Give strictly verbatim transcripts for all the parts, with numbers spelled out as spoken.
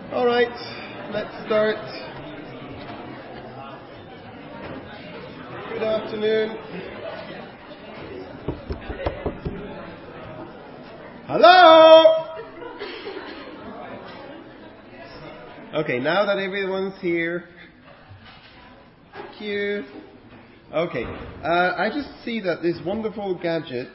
All right, let's start. Good afternoon. Hello! Okay, now that everyone's here. Thank you. Okay, uh, I just see that this wonderful gadget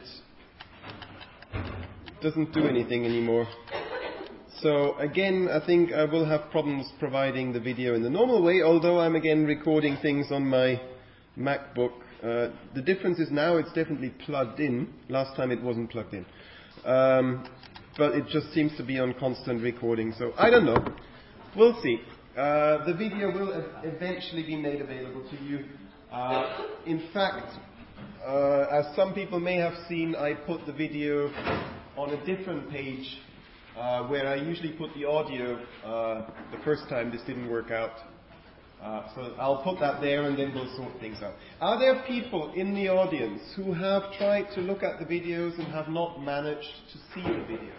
doesn't do anything anymore. So again, I think I will have problems providing the video in the normal way, although I'm again recording things on my MacBook. Uh, the difference is now it's definitely plugged in. Last time it wasn't plugged in. Um, but it just seems to be on constant recording, so I don't know. We'll see. Uh, the video will ev- eventually be made available to you. Uh, in fact, uh, as some people may have seen, I put the video on a different page uh, where I usually put the audio. Uh, the first time this didn't work out. Uh, so I'll put that there and then we'll sort things out. Are there people in the audience who have tried to look at the videos and have not managed to see the videos?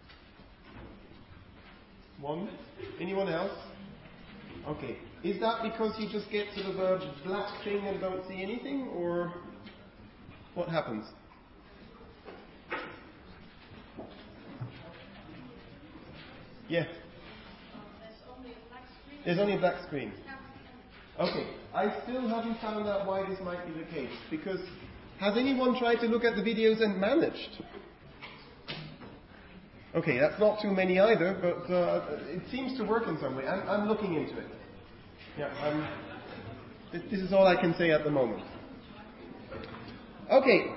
One? Anyone else? Okay. Is that because you just get sort of a black thing and don't see anything, or what happens? Yeah. There's only a black screen. Okay. I still haven't found out why this might be the case, because has anyone tried to look at the videos and managed? Okay, that's not too many either, but uh, it seems to work in some way. I'm, I'm looking into it. Yeah, I'm, this, this is all I can say at the moment. Okay.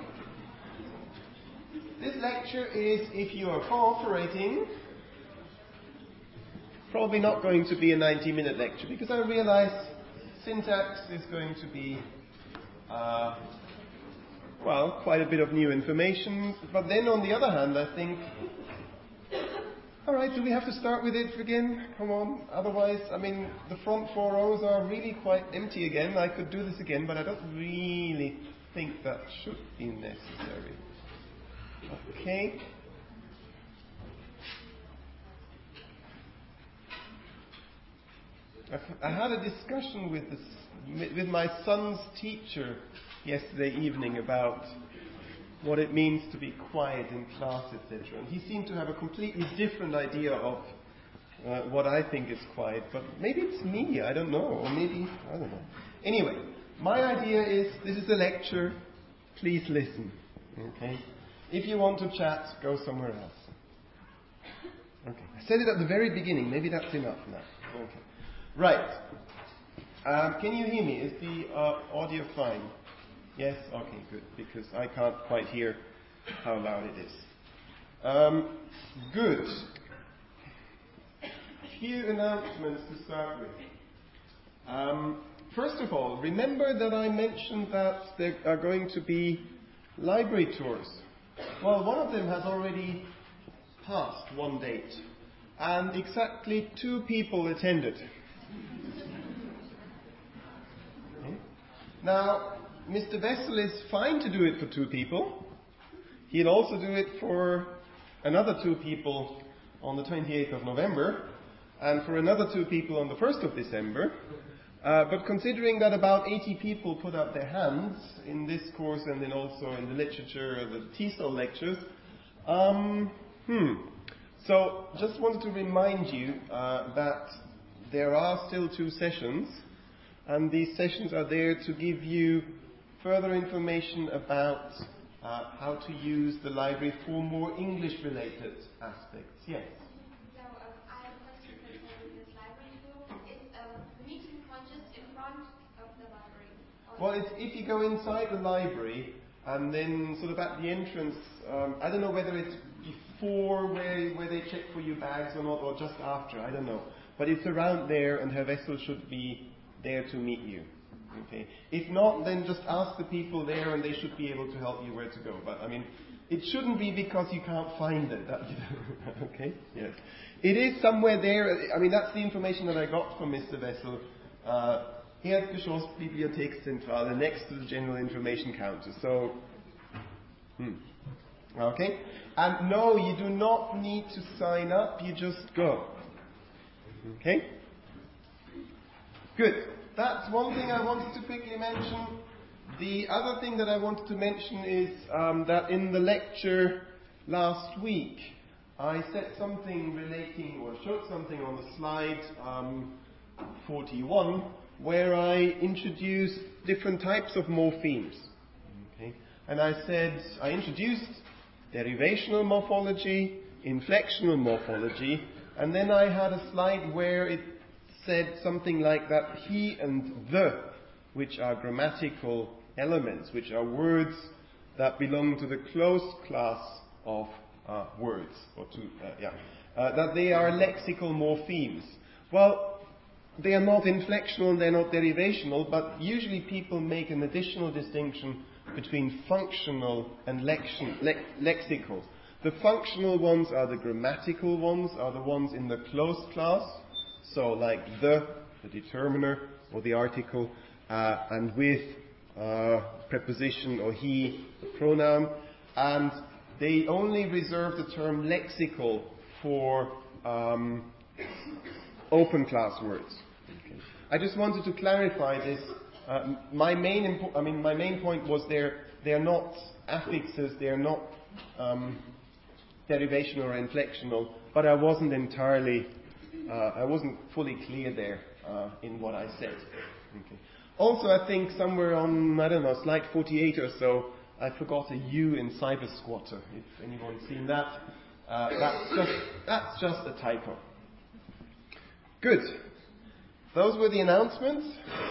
This lecture is, if you are cooperating, probably not going to be a ninety-minute lecture, because I realize syntax is going to be, uh, well, quite a bit of new information. But then on the other hand, I think, all right, do we have to start with it again? Come on. Otherwise, I mean, the front four rows are really quite empty again. I could do this again, but I don't really think that should be necessary. Okay. I had a discussion with this, with my son's teacher yesterday evening about what it means to be quiet in class, et cetera. And he seemed to have a completely different idea of uh, what I think is quiet. But maybe it's me, I don't know. Or maybe, I don't know. Anyway, my idea is, this is a lecture, please listen. Okay? If you want to chat, go somewhere else. Okay. I said it at the very beginning, maybe that's enough now. Okay. Right. Um, can you hear me? Is the uh, audio fine? Yes? Okay, good. Because I can't quite hear how loud it is. Um, good. A few announcements to start with. Um, first of all, remember that I mentioned that there are going to be library tours. Well, one of them has already passed one date. And exactly two people attended. Okay. Now, Mister Wessel is fine to do it for two people. He'll also do it for another two people on the twenty-eighth of November and for another two people on the first of December. Uh, but considering that about eighty people put up their hands in this course and then also in the literature, the T E S O L lectures, um, hmm. So just wanted to remind you uh, that there are still two sessions, and these sessions are there to give you further information about uh, how to use the library for more English-related aspects. Yes? So um, I have a question concerning this library tour. Is um, the meeting point just in front of the library? Well, it's, if you go inside the library and then sort of at the entrance, um, I don't know whether it's before where, where they check for your bags or not, or just after, I don't know. But it's around there, and Herr Wessel should be there to meet you. Okay. If not, then just ask the people there and they should be able to help you where to go. But I mean, it shouldn't be because you can't find it. That, okay? Yes. It is somewhere there. I mean, that's the information that I got from Mister Wessel. Uh, Erdgeschossbibliothekszentrale next to the general information counter. So, hmm. Okay? And no, you do not need to sign up, you just go. Okay? Good. That's one thing I wanted to quickly mention. The other thing that I wanted to mention is um, that in the lecture last week, I said something relating, or showed something on the slide um, forty-one, where I introduced different types of morphemes. Okay? And I said, I introduced derivational morphology, inflectional morphology, and then I had a slide where it said something like that he and the, which are grammatical elements, which are words that belong to the closed class of uh, words, or to, uh, yeah, uh, that they are lexical morphemes. Well, they are not inflectional, they're not derivational, but usually people make an additional distinction between functional and lexion, le- lexical. The functional ones are the grammatical ones, are the ones in the closed class, so like the, the determiner, or the article, uh, and with uh, preposition or he, the pronoun, and they only reserve the term lexical for um, open class words. Okay. I just wanted to clarify this. Uh, my main, impo- I mean, my main point was they're they are not affixes, they are not um, derivational or inflectional, but I wasn't entirely, uh, I wasn't fully clear there uh, in what I said. Okay. Also, I think somewhere on, I don't know, slide forty-eight or so, I forgot a U in Cybersquatter. If anyone's seen that, uh, that's just that's just a typo. Good. Those were the announcements.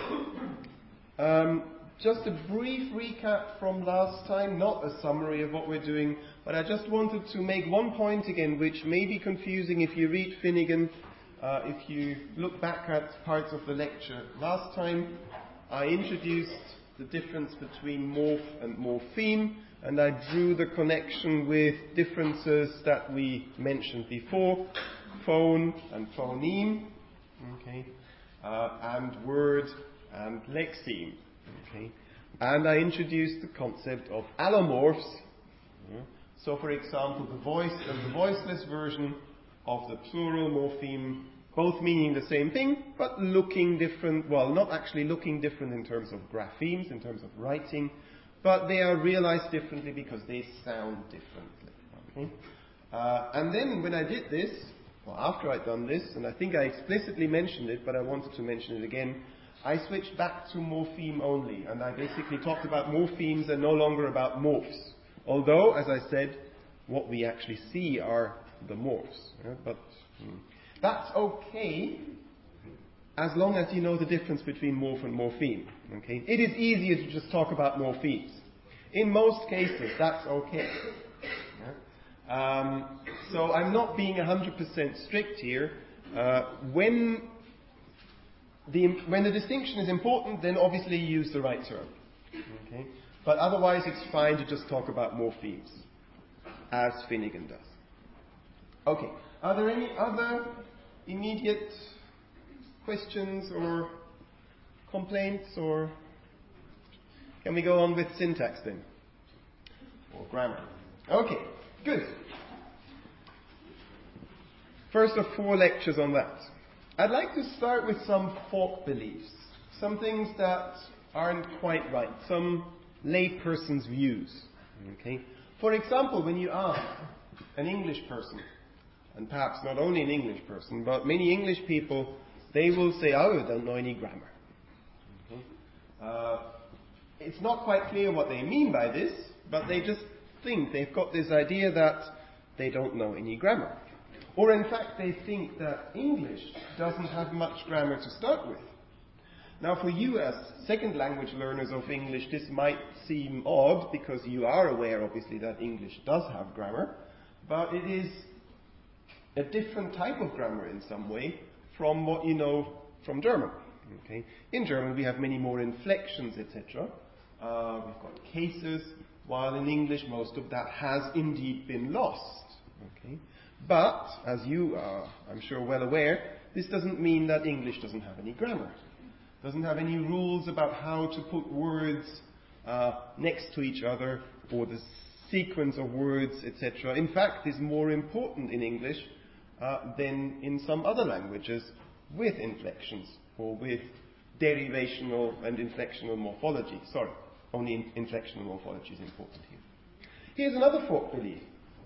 Um, just a brief recap from last time, not a summary of what we're doing, but I just wanted to make one point again, which may be confusing if you read Finnegan, uh, if you look back at parts of the lecture. Last time, I introduced the difference between morph and morpheme, and I drew the connection with differences that we mentioned before, phone and phoneme, okay, uh, and word and lexeme, okay. And I introduced the concept of allomorphs. Yeah. So, for example, the voice and the voiceless version of the plural morpheme, both meaning the same thing, but looking different, well, not actually looking different in terms of graphemes, in terms of writing, but they are realized differently because they sound differently. Okay? Uh, and then when I did this, well, after I'd done this, and I think I explicitly mentioned it, but I wanted to mention it again, I switched back to morpheme only, and I basically talked about morphemes and no longer about morphs. Although, as I said, what we actually see are the morphs. Yeah? But hmm. That's okay, as long as you know the difference between morph and morpheme. Okay? It is easier to just talk about morphemes. In most cases, that's okay. Yeah? Um, so I'm not being one hundred percent strict here. Uh, when, the, when the distinction is important, then obviously you use the right term. Okay? But otherwise, it's fine to just talk about morphemes, as Finnegan does. Okay. Are there any other immediate questions or complaints, or can we go on with syntax then? Or grammar? Okay, good. First of four lectures on that. I'd like to start with some folk beliefs, some things that aren't quite right, some layperson's views. Okay? For example, when you ask an English person, and perhaps not only an English person, but many English people, they will say, oh, I don't know any grammar. Okay. Uh, it's not quite clear what they mean by this, but they just think, they've got this idea that they don't know any grammar. Or in fact, they think that English doesn't have much grammar to start with. Now, for you as second language learners of English, this might seem odd, because you are aware, obviously, that English does have grammar, but it is a different type of grammar in some way from what you know from German. Okay? In German we have many more inflections, et cetera. Uh, we've got cases, while in English most of that has indeed been lost. Okay? But, as you are, I'm sure, well aware, this doesn't mean that English doesn't have any grammar. Doesn't have any rules about how to put words uh, next to each other, or the sequence of words, et cetera. In fact, is more important in English uh, than in some other languages with inflections or with derivational and inflectional morphology. Sorry, only in- inflectional morphology is important here. Here's another folk belief.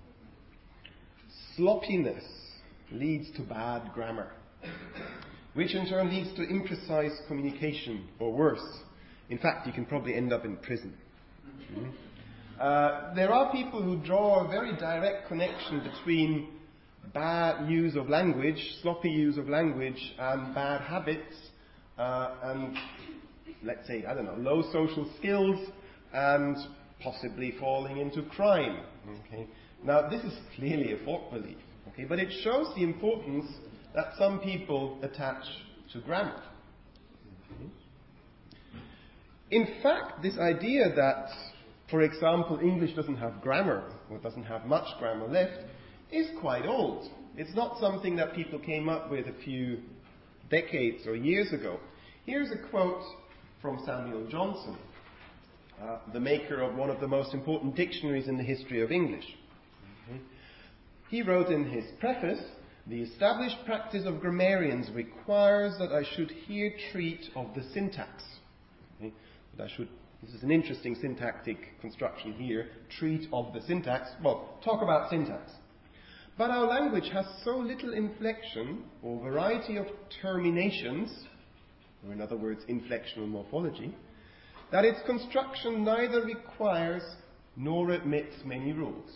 Sloppiness leads to bad grammar, which in turn leads to imprecise communication, or worse. In fact, you can probably end up in prison. Mm-hmm. Uh, there are people who draw a very direct connection between bad use of language, sloppy use of language, and bad habits, uh, and, let's say, I don't know, low social skills, and possibly falling into crime. Okay? Now, this is clearly a folk belief, okay, but it shows the importance that some people attach to grammar. Okay? In fact, this idea that, for example, English doesn't have grammar, or doesn't have much grammar left, is quite old. It's not something that people came up with a few decades or years ago. Here's a quote from Samuel Johnson, uh, the maker of one of the most important dictionaries in the history of English. Okay. He wrote in his preface, "The established practice of grammarians requires that I should here treat of the syntax." Okay. That I should, this is an interesting syntactic construction here, treat of the syntax. Well, talk about syntax. But our language has so little inflection or variety of terminations, or in other words, inflectional morphology, that its construction neither requires nor admits many rules.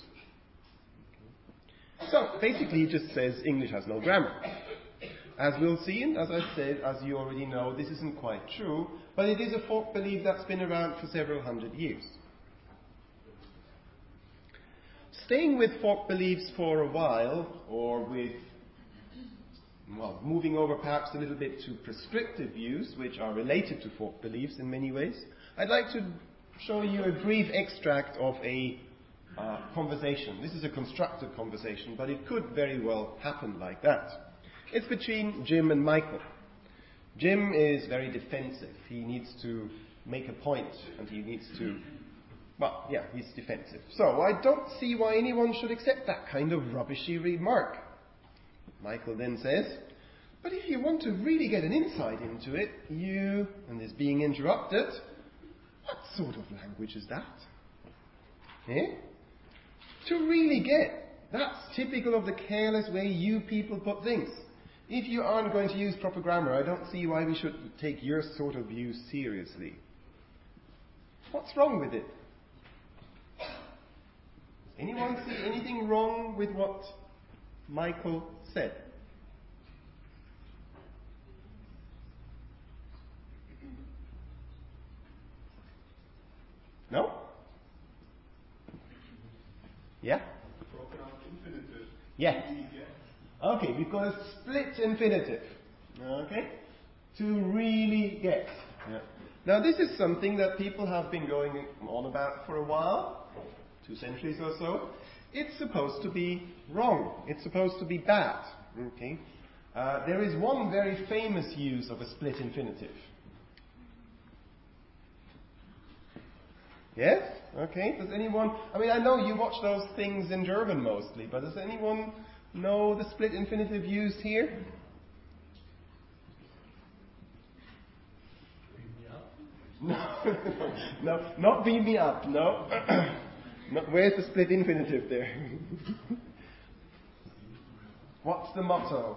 So, basically, he just says English has no grammar. As we'll see, and as I said, as you already know, this isn't quite true, but it is a folk belief that's been around for several hundred years. Staying with folk beliefs for a while, or with, well, moving over perhaps a little bit to prescriptive views, which are related to folk beliefs in many ways, I'd like to show you a brief extract of a uh, conversation. This is a constructed conversation, but it could very well happen like that. It's between Jim and Michael. Jim is very defensive. He needs to make a point, and he needs to, well, yeah, he's defensive. So I don't see why anyone should accept that kind of rubbishy remark. Michael then says, "But if you want to really get an insight into it, you," and is being interrupted, "what sort of language is that? Eh? To really get, that's typical of the careless way you people put things. If you aren't going to use proper grammar, I don't see why we should take your sort of view seriously. What's wrong with it?" Does anyone see anything wrong with what Michael said? No? Yeah? Broken up infinitive. Yes. Okay, we've got a split infinitive. Okay? To really get. Yeah. Now this is something that people have been going on about for a while, two centuries or so. It's supposed to be wrong. It's supposed to be bad. Okay? Uh, there is one very famous use of a split infinitive. Yes? Okay. Does anyone... I mean, I know you watch those things in German mostly, but does anyone know the split infinitive used here? No, no, not beam me up, no. no. Where's the split infinitive there? What's the motto?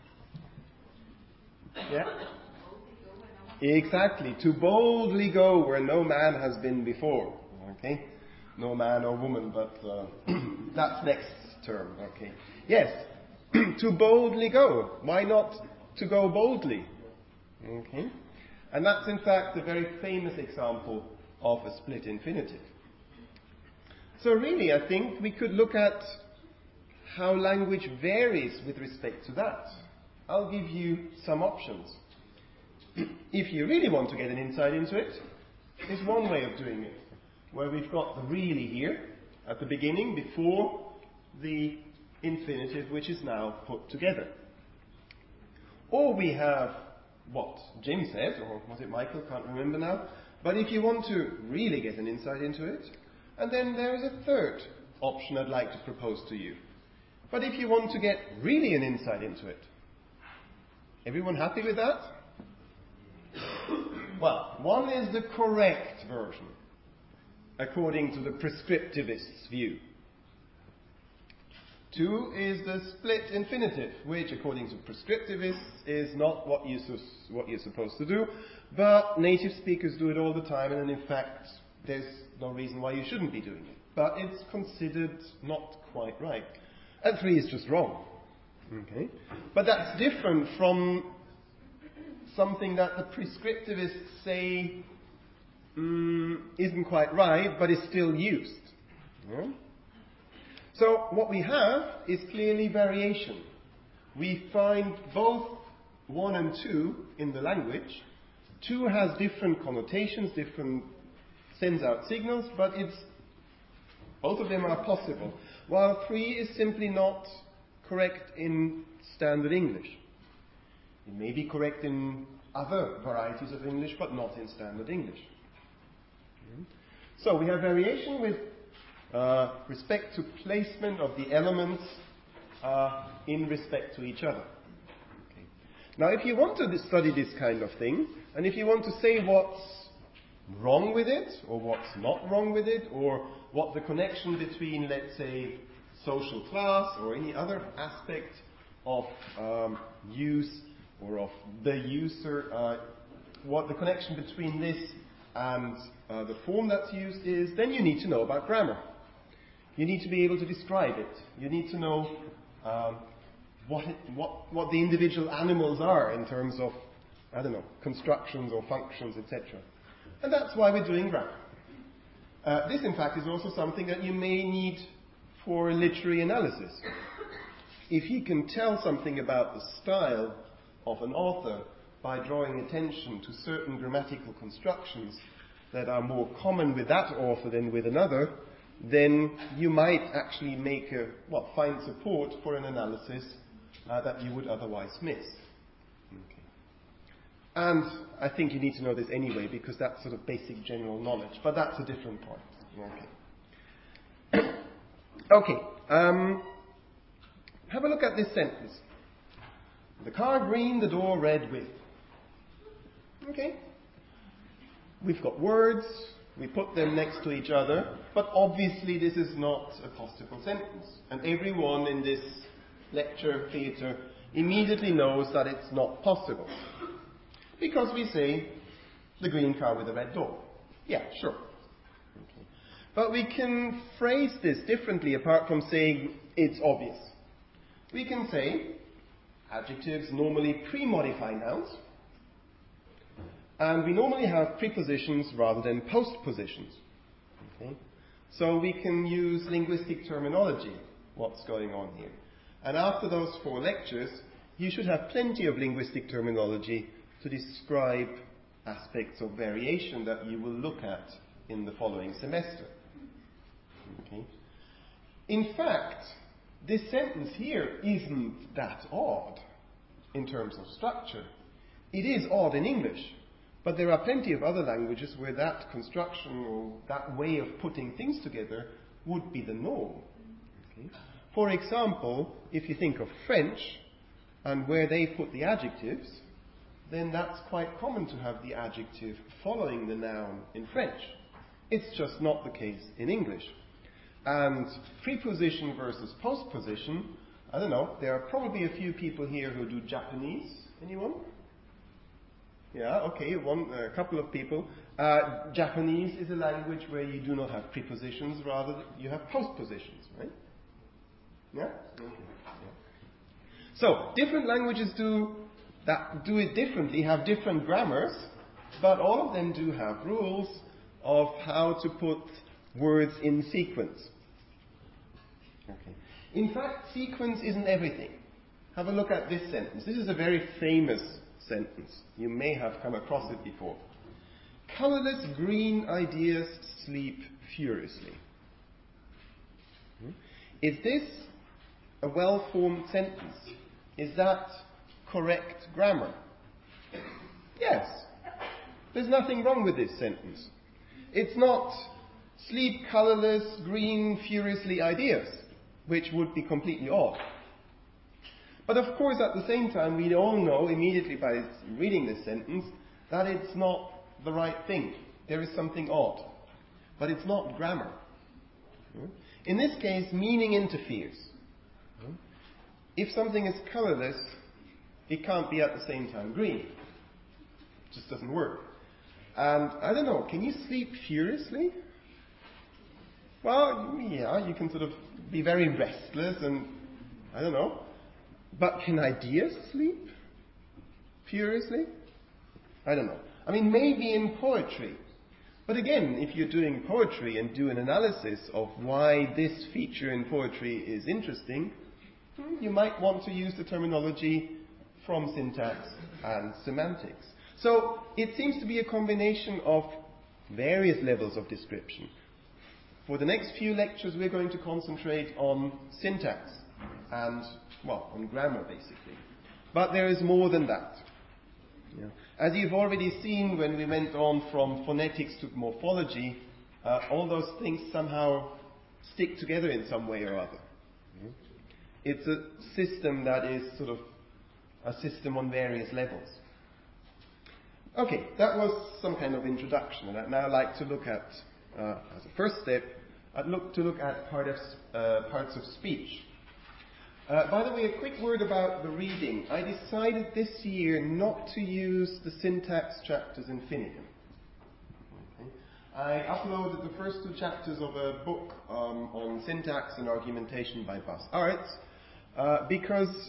Yeah? Exactly, to boldly go where no man has been before. Okay? No man or woman, but uh, that's next term. Okay. Yes, to boldly go. Why not to go boldly? Okay? And that's in fact a very famous example of a split infinitive. So really, I think we could look at how language varies with respect to that. I'll give you some options. If you really want to get an insight into it, there's one way of doing it, where we've got the really here at the beginning before the infinitive which is now put together. Or we have what Jim said, or was it Michael? Can't remember now. But if you want to really get an insight into it, and then there is a third option I'd like to propose to you. But if you want to get really an insight into it, everyone happy with that? Well, one is the correct version, according to the prescriptivist's view. Two is the split infinitive, which, according to prescriptivists, is not what you're, what you're supposed to do, but native speakers do it all the time, and in fact, there's no reason why you shouldn't be doing it. But it's considered not quite right. And three is just wrong. Okay? But that's different from something that the prescriptivists say mm, isn't quite right, but is still used. Yeah? So what we have is clearly variation. We find both one and two in the language. Two has different connotations, different sends out signals, but it's both of them are possible. While three is simply not correct in standard English. It may be correct in other varieties of English, but not in standard English. So we have variation with uh, respect to placement of the elements uh, in respect to each other. Okay. Now, if you want to study this kind of thing, and if you want to say what's wrong with it, or what's not wrong with it, or what the connection between, let's say, social class or any other aspect of um, use or of the user, uh, what the connection between this and uh, the form that's used is, then you need to know about grammar. You need to be able to describe it. You need to know um, what, it, what, what the individual animals are in terms of, I don't know, constructions or functions, et cetera. And that's why we're doing grammar. Uh, this, in fact, is also something that you may need for literary analysis. If you can tell something about the style of an author by drawing attention to certain grammatical constructions that are more common with that author than with another, then you might actually make a, well, find support for an analysis uh, that you would otherwise miss. Okay. And I think you need to know this anyway, because that's sort of basic general knowledge, but that's a different point. Okay. Okay. Um, have a look at this sentence. The car green, the door red with. Okay. We've got words, we put them next to each other, but obviously this is not a possible sentence. And everyone in this lecture theatre immediately knows that it's not possible. Because we say, the green car with the red door. Yeah, sure. Okay. But we can phrase this differently apart from saying it's obvious. We can say, adjectives normally pre-modify nouns, and we normally have prepositions rather than postpositions. Okay? So we can use linguistic terminology, what's going on here. And after those four lectures, you should have plenty of linguistic terminology to describe aspects of variation that you will look at in the following semester. Okay? In fact, this sentence here isn't that odd in terms of structure. It is odd in English, but there are plenty of other languages where that construction or that way of putting things together would be the norm. Okay? For example, if you think of French and where they put the adjectives, then that's quite common to have the adjective following the noun in French. It's just not the case in English. And preposition versus postposition, I don't know, there are probably a few people here who do Japanese. Anyone? Yeah, okay, one, a couple of people. Uh, Japanese is a language where you do not have prepositions, rather you have postpositions, right? Yeah? Okay. Yeah. So, different languages do that do it differently, have different grammars, but all of them do have rules of how to put words in sequence. Okay. In fact, sequence isn't everything. Have a look at this sentence. This is a very famous sentence. You may have come across it before. Colorless green ideas sleep furiously. Hmm? Is this a well-formed sentence? Is that correct grammar? Yes. There's nothing wrong with this sentence. It's not sleep colorless, green, furiously ideas. which would be completely odd. But of course, at the same time, we all know immediately by reading this sentence that it's not the right thing. There is something odd. But it's not grammar. In this case, meaning interferes. If something is colorless, it can't be at the same time green. It just doesn't work. And I don't know, can you sleep furiously? Well, yeah, you can sort of be very restless and, I don't know. But can ideas sleep furiously? I don't know. I mean, maybe in poetry. But again, if you're doing poetry and do an analysis of why this feature in poetry is interesting, you might want to use the terminology from syntax and semantics. So it seems to be a combination of various levels of description. For the next few lectures, we're going to concentrate on syntax and, well, on grammar, basically. But there is more than that. Yeah. As you've already seen when we went on from phonetics to morphology, uh, all those things somehow stick together in some way or other. Yeah. It's a system that is sort of a system on various levels. Okay, that was some kind of introduction, and I'd now like to look at, uh, as a first step, I'd look to look at part of, uh, parts of speech. Uh, by the way, a quick word about the reading. I decided this year not to use the syntax chapters in Finnegan. Okay. I uploaded the first two chapters of a book um, on syntax and argumentation by Bas Arts uh, because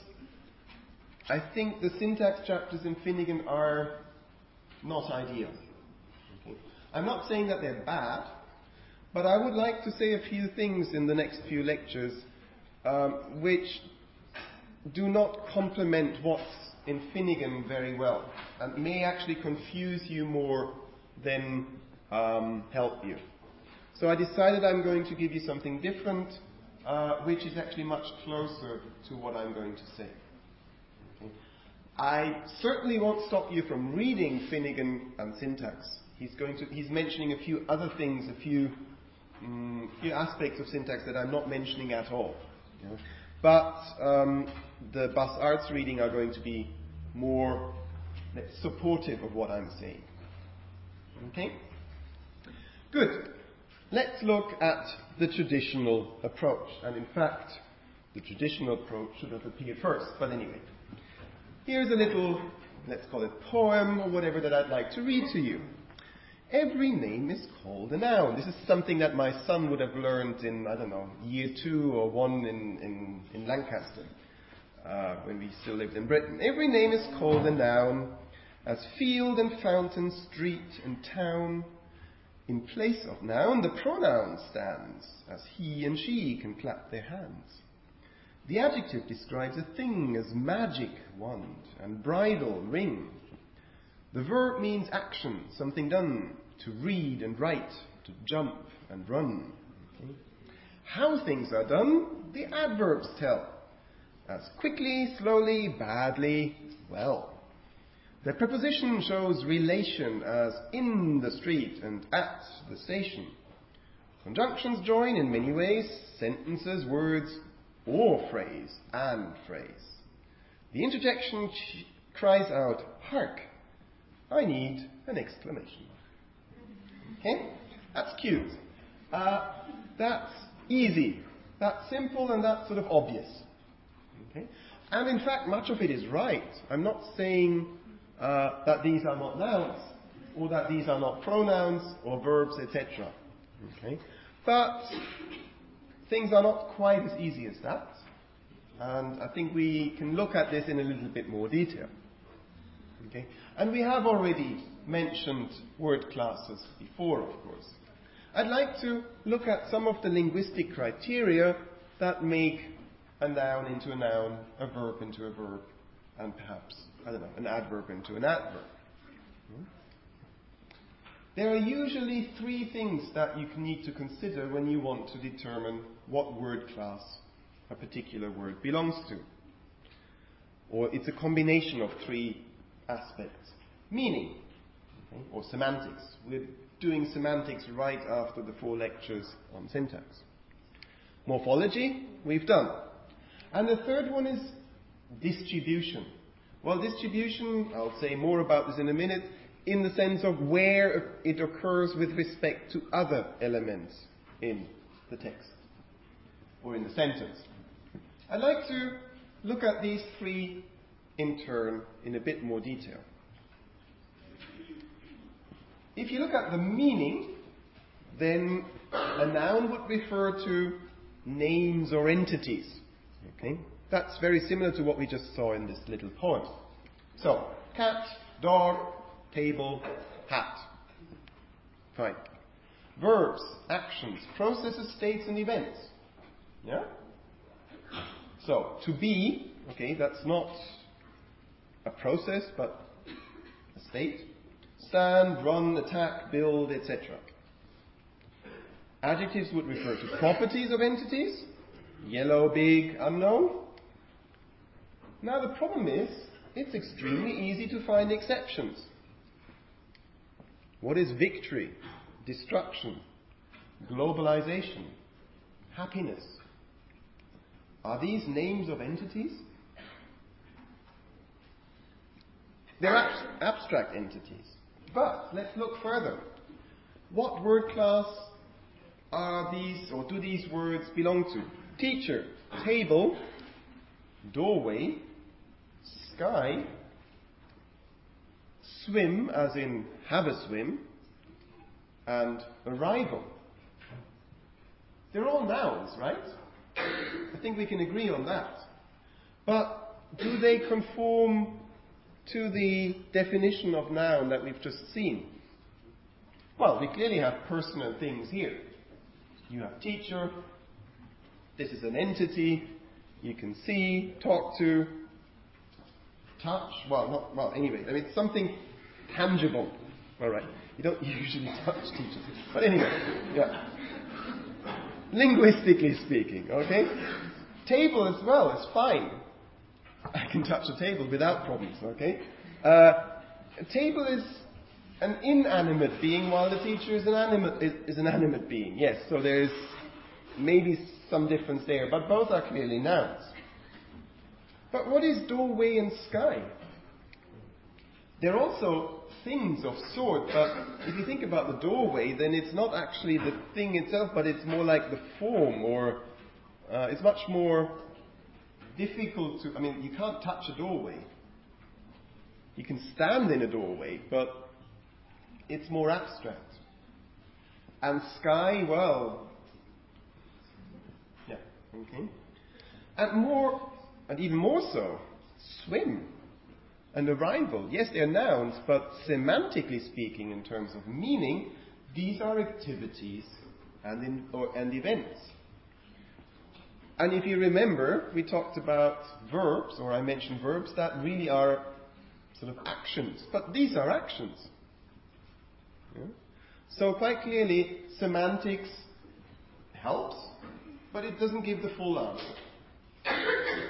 I think the syntax chapters in Finnegan are not ideal. Okay. I'm not saying that they're bad, but I would like to say a few things in the next few lectures um, which do not complement what's in Finnegan very well and may actually confuse you more than um, help you. So I decided I'm going to give you something different, uh, which is actually much closer to what I'm going to say. Okay. I certainly won't stop you from reading Finnegan and syntax. He's going to, he's mentioning a few other things, a few, um, few aspects of syntax that I'm not mentioning at all. You know. But um, the Bas Arts reading are going to be more supportive of what I'm saying. Okay? Good. Let's look at the traditional approach. And in fact, the traditional approach should have appeared first. But anyway, here's a little, let's call it poem or whatever that I'd like to read to you. Every name is called a noun. This is something that my son would have learned in, I don't know, year two or one in, in, in Lancaster, uh, when we still lived in Britain. Every name is called a noun, as field and fountain, street and town. In place of noun, the pronoun stands, as he and she can clap their hands. The adjective describes a thing as magic wand and bridle ring. The verb means action, something done, to read and write, to jump and run. Okay. How things are done, the adverbs tell, as quickly, slowly, badly, well. The preposition shows relation, as in the street and at the station. Conjunctions join in many ways, sentences, words, or phrase, and phrase. The interjection ch- cries out, hark! I need an exclamation. Okay? That's cute. Uh, that's easy. That's simple and that's sort of obvious. Okay? And in fact, much of it is right. I'm not saying uh, that these are not nouns or that these are not pronouns or verbs, et cetera. Okay? But things are not quite as easy as that. And I think we can look at this in a little bit more detail. Okay? And we have already mentioned word classes before, of course. I'd like to look at some of the linguistic criteria that make a noun into a noun, a verb into a verb, and perhaps, I don't know, an adverb into an adverb. Hmm? There are usually three things that you need to consider when you want to determine what word class a particular word belongs to. Or it's a combination of three aspects. Meaning, okay, or semantics. We're doing semantics right after the four lectures on syntax. Morphology, we've done. And the third one is distribution. Well, distribution, I'll say more about this in a minute, in the sense of where it occurs with respect to other elements in the text or in the sentence. I'd like to look at these three in turn in a bit more detail. If you look at the meaning, then a noun would refer to names or entities. Okay? That's very similar to what we just saw in this little poem. So, cat, dog, table, hat. Fine. Verbs, actions, processes, states, and events. Yeah? So, to be, okay, that's not a process, but a state. Stand, run, attack, build, et cetera. Adjectives would refer to properties of entities. Yellow, big, unknown. Now the problem is, it's extremely easy to find exceptions. What is victory, destruction, globalization, happiness? Are these names of entities? They're ab- abstract entities. But let's look further. What word class are these, or do these words belong to? Teacher, table, doorway, sky, swim, as in have a swim, and arrival. They're all nouns, right? I think we can agree on that. But do they conform to the definition of noun that we've just seen? Well, we clearly have personal things here. You have teacher, this is an entity, you can see, talk to, touch, well, not, well, anyway, I mean, something tangible. All right, you don't usually touch teachers. But anyway, yeah. Linguistically speaking, okay? Table as well is fine. I can touch a table without problems, okay? Uh, a table is an inanimate being, while the teacher is an animate is, is an animate being. Yes, so there's maybe some difference there, but both are clearly nouns. But what is doorway and sky? They're also things of sort, but if you think about the doorway, then it's not actually the thing itself, but it's more like the form, or uh, it's much more difficult to, I mean, you can't touch a doorway. You can stand in a doorway, but it's more abstract. And sky, well, yeah, okay. And more, and even more so, swim and arrival. Yes, they're nouns, but semantically speaking, in terms of meaning, these are activities and, in, or, and events. And if you remember, we talked about verbs, or I mentioned verbs that really are sort of actions. But these are actions. Yeah? So quite clearly, semantics helps, but it doesn't give the full answer.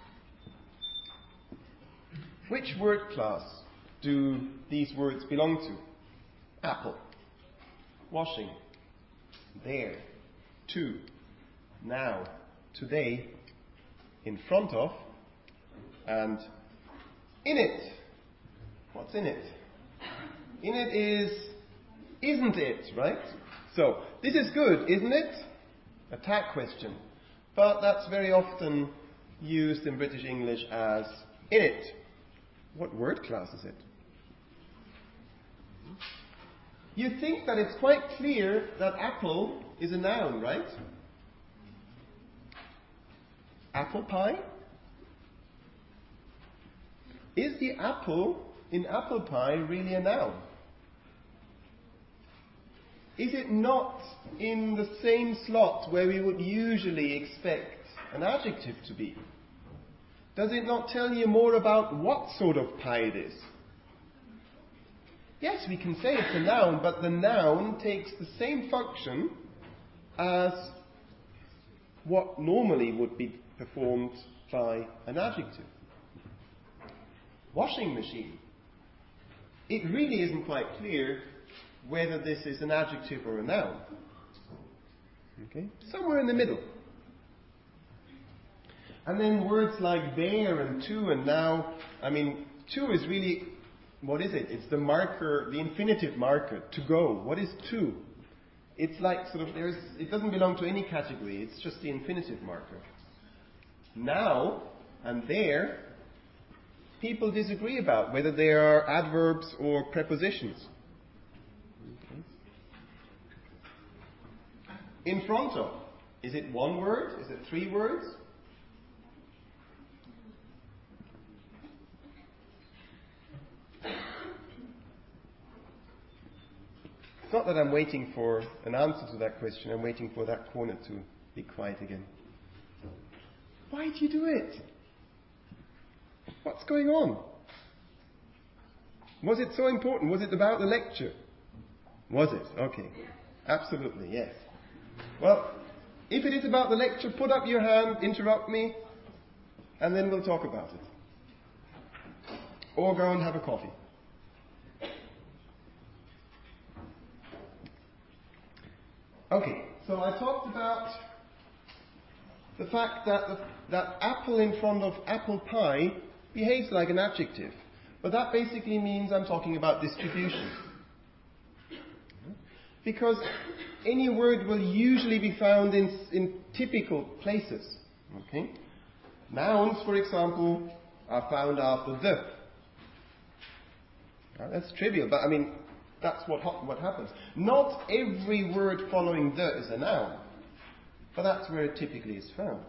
Which word class do these words belong to? Apple, washing, there, to, now, today, in front of, and in it. What's in it? In it is, isn't it, right? So, this is good, isn't it? A tag question. But that's very often used in British English as in it. What word class is it? You think that it's quite clear that apple is a noun, right? Apple pie? Is the apple in apple pie really a noun? Is it not in the same slot where we would usually expect an adjective to be? Does it not tell you more about what sort of pie it is? Yes, we can say it's a noun, but the noun takes the same function as what normally would be performed by an adjective. Washing machine. It really isn't quite clear whether this is an adjective or a noun. Okay? Somewhere in the middle. And then words like there and to and now. I mean, to is really, what is it? It's the marker, the infinitive marker, to go. What is to? It's like sort of, there's, it doesn't belong to any category. It's just the infinitive marker. Now and there, people disagree about whether they are adverbs or prepositions. Okay. In front of, is it one word? Is it three words? It's not that I'm waiting for an answer to that question. I'm waiting for that corner to be quiet again. Why do you do it? What's going on? Was it so important? Was it about the lecture? Was it? Okay. Absolutely, yes. Well, if it is about the lecture, put up your hand, interrupt me, and then we'll talk about it. Or go and have a coffee. Okay, so I talked about the fact that the, that apple in front of apple pie behaves like an adjective. But that basically means I'm talking about distribution. Because any word will usually be found in, in typical places. Okay? Nouns, for example, are found after the. Now, that's trivial, but I mean, that's what, what happens. Not every word following the is a noun, but that's where it typically is found.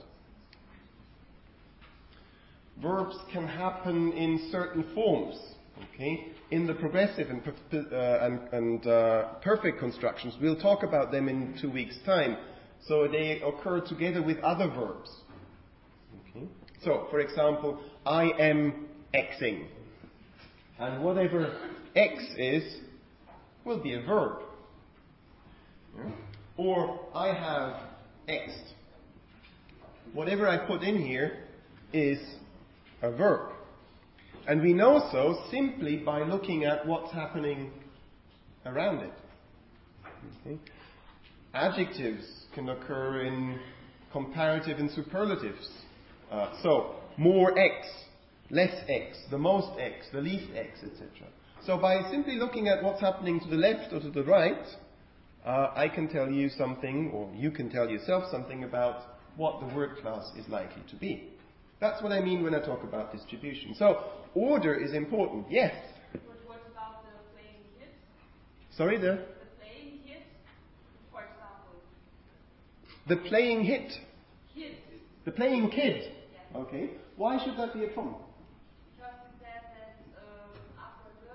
Verbs can happen in certain forms, okay? In the progressive and, uh, and, and uh, perfect constructions, we'll talk about them in two weeks' time. So they occur together with other verbs. Okay? So, for example, I am Xing. And whatever X is, will be a verb. Yeah? Or, I have X'd. Whatever I put in here is a verb. And we know so simply by looking at what's happening around it. Okay? Adjectives can occur in comparative and superlatives. Uh, so, more X, less X, the most X, the least X, et cetera. So by simply looking at what's happening to the left or to the right, uh, I can tell you something, or you can tell yourself something about what the word class is likely to be. That's what I mean when I talk about distribution. So, order is important, yes. But what about the playing kids? Sorry, the? The playing kids, for example. The playing hit. Kids. The playing kid. Yes. Okay. Why should that be a problem? Because it says that uh, after the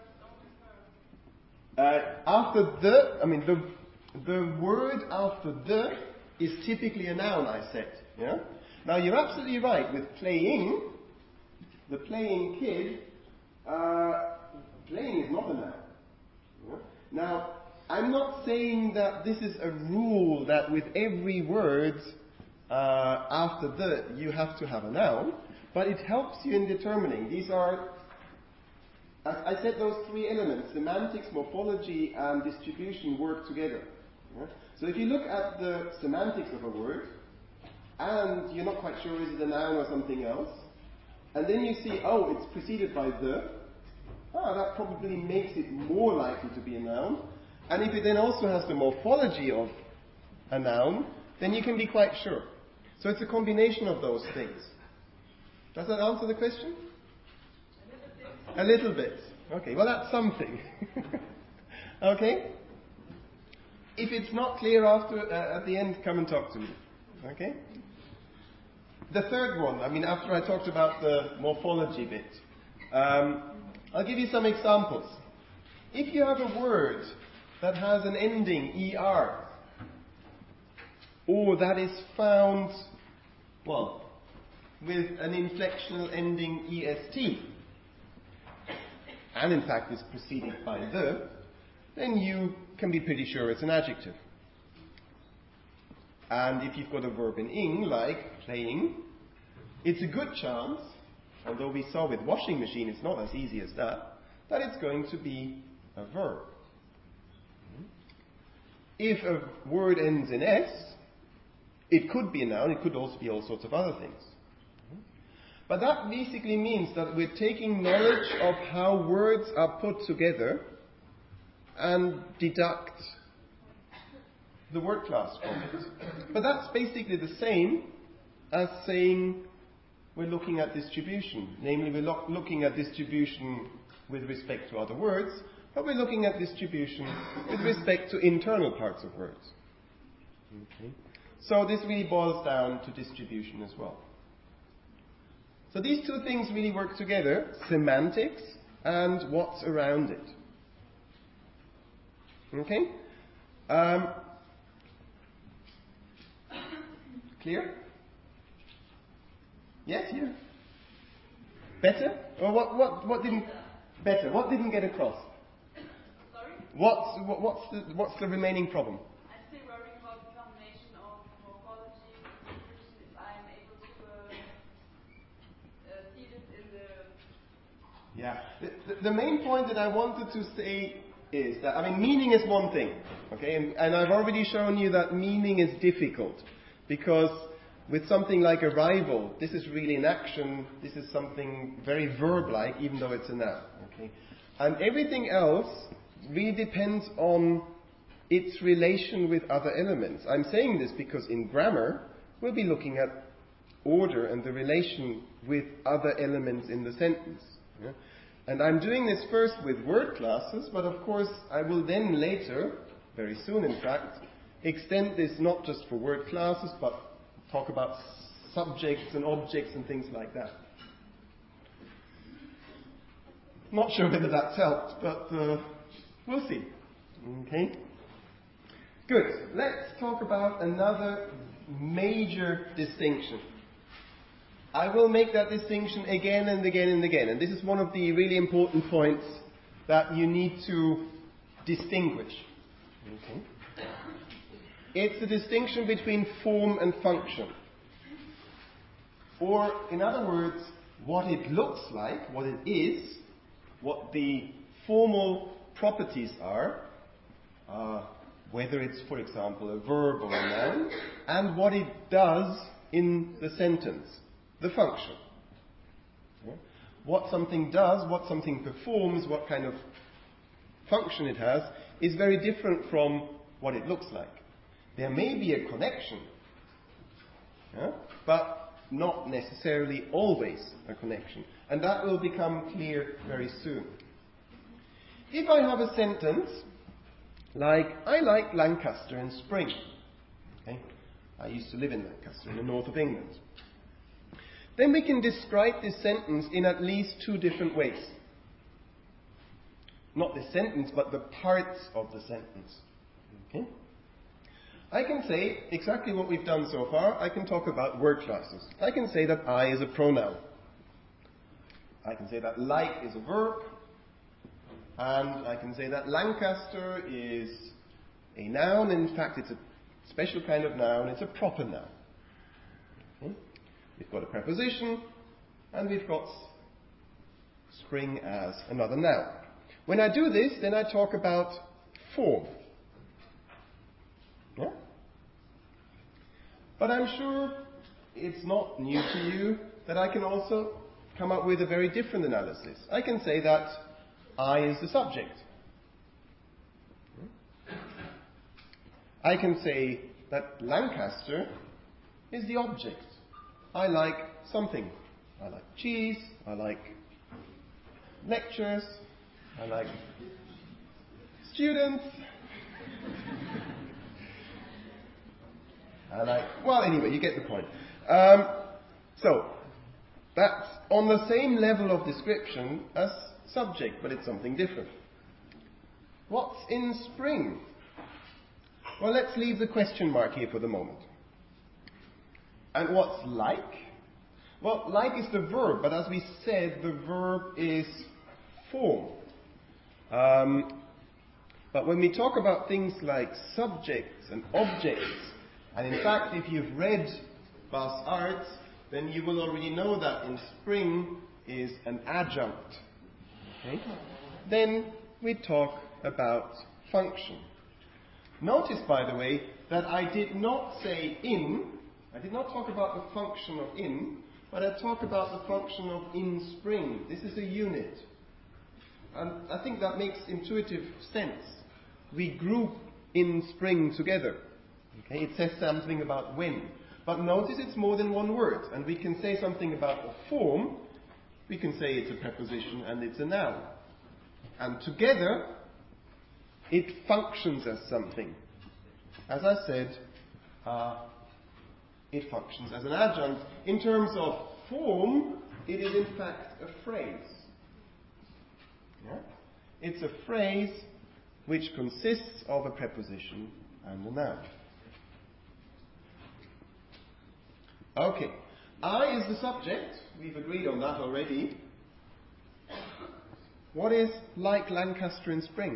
verb only verb. Uh, after the, I mean, the the word after the is typically a noun, I said. Yeah? Now, you're absolutely right. With playing, the playing kid, uh, playing is not a noun. Yeah? Now, I'm not saying that this is a rule that with every word uh, after the, you have to have a noun, but it helps you in determining. These are, as I said, those three elements, semantics, morphology, and distribution work together. Yeah? So if you look at the semantics of a word, and you're not quite sure is it a noun or something else, and then you see, oh, it's preceded by the, ah, that probably makes it more likely to be a noun. And if it then also has the morphology of a noun, then you can be quite sure. So it's a combination of those things. Does that answer the question? A little bit. Okay, well that's something. Okay? If it's not clear after, uh, at the end, come and talk to me. Okay? The third one, I mean, after I talked about the morphology bit, um, I'll give you some examples. If you have a word that has an ending er, or that is found, well, with an inflectional ending est, and in fact is preceded by the, then you can be pretty sure it's an adjective. And if you've got a verb in ing, like playing, it's a good chance, although we saw with washing machine it's not as easy as that, that it's going to be a verb. If a word ends in s, it could be a noun, it could also be all sorts of other things. But that basically means that we're taking knowledge of how words are put together and deduct the word class from it. But that's basically the same as saying we're looking at distribution. Namely, we're lo- looking at distribution with respect to other words, but we're looking at distribution with respect to internal parts of words. Okay. So this really boils down to distribution as well. So these two things really work together, semantics and what's around it. Okay? Um, clear? Yes, here? Better? Or what, what, what didn't... Better. What didn't get across? Sorry? What's, what, what's, the, what's the remaining problem? I'm still worrying about the combination of morphology and description, if I'm able to uh, uh, see this in the... Yeah. The, the, the main point that I wanted to say is that, I mean, meaning is one thing, okay? And, and I've already shown you that meaning is difficult because with something like arrival, this is really an action, this is something very verb-like, even though it's a noun, okay? And everything else really depends on its relation with other elements. I'm saying this because in grammar, we'll be looking at order and the relation with other elements in the sentence. Yeah? And I'm doing this first with word classes, but of course I will then later, very soon in fact, extend this not just for word classes, but talk about subjects and objects and things like that. Not sure whether that's helped, but uh, we'll see. Okay? Good. Let's talk about another major distinction. I will make that distinction again and again and again. And this is one of the really important points that you need to distinguish. Okay? It's the distinction between form and function. Or, in other words, what it looks like, what it is, what the formal properties are, uh, whether it's, for example, a verb or a noun, and what it does in the sentence, the function. Yeah? What something does, what something performs, what kind of function it has, is very different from what it looks like. There may be a connection, yeah? But not necessarily always a connection. And that will become clear very soon. If I have a sentence like, I like Lancaster in spring. Okay? I used to live in Lancaster in the north of England. Then we can describe this sentence in at least two different ways. Not the sentence, but the parts of the sentence. Okay? I can say exactly what we've done so far. I can talk about word classes. I can say that I is a pronoun. I can say that like is a verb. And I can say that Lancaster is a noun. In fact, it's a special kind of noun. It's a proper noun. Okay? We've got a preposition, and we've got spring as another noun. When I do this, then I talk about form. Yeah? But I'm sure it's not new to you that I can also come up with a very different analysis. I can say that I is the subject. I can say that Lancaster is the object. I like something. I like cheese. I like lectures. I like students. I like, well, anyway, you get the point. Um, so, that's on the same level of description as subject, but it's something different. What's in spring? Well, let's leave the question mark here for the moment. And what's like? Well, like is the verb, but as we said, the verb is form. Um, but when we talk about things like subjects and objects, and in fact, if you've read Bas Arts, then you will already know that in spring is an adjunct. Okay? Then we talk about function. Notice, by the way, that I did not say in, I did not talk about the function of in, But I talk about the function of in spring. This is a unit. And I think that makes intuitive sense. We group in spring together. Okay? It says something about when. But notice it's more than one word. And we can say something about a form. We can say it's a preposition and it's a noun. And together, it functions as something. As I said, uh, it functions as an adjunct. In terms of form, it is in fact a phrase. Yeah? It's a phrase which consists of a preposition and a noun. Okay. I is the subject. We've agreed on that already. What is like Lancaster in spring?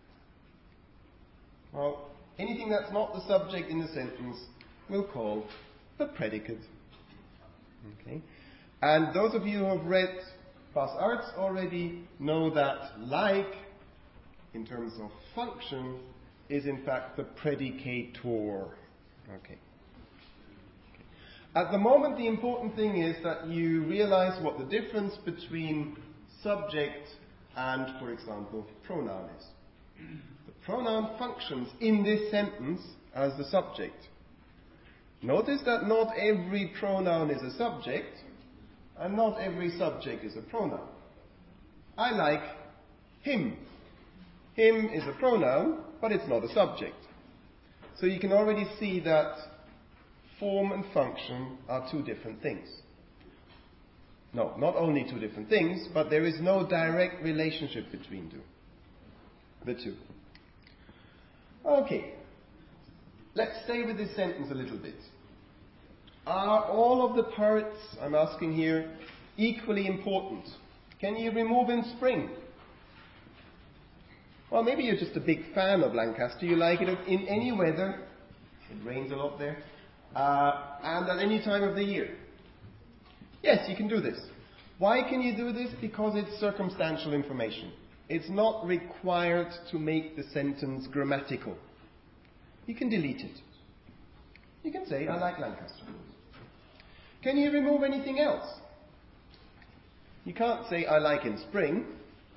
Well, anything that's not the subject in the sentence we'll call the predicate. Okay. And those of you who have read Fast Arts already know that like, in terms of function, is in fact the predicator. Okay. At the moment, the important thing is that you realize what the difference between subject and, for example, pronoun is. The pronoun functions in this sentence as the subject. Notice that not every pronoun is a subject, and not every subject is a pronoun. I like him. Him is a pronoun, but it's not a subject. So you can already see that form and function are two different things. No, not only two different things, but there is no direct relationship between two. The two. Okay. Let's stay with this sentence a little bit. Are all of the parts, I'm asking here, equally important? Can you remove in spring? Well, maybe you're just a big fan of Lancaster. You like it in any weather. It rains a lot there. Uh, and at any time of the year. Yes, you can do this. Why can you do this? Because it's circumstantial information. It's not required to make the sentence grammatical. You can delete it. You can say, I like Lancaster. Can you remove anything else? You can't say, I like in spring.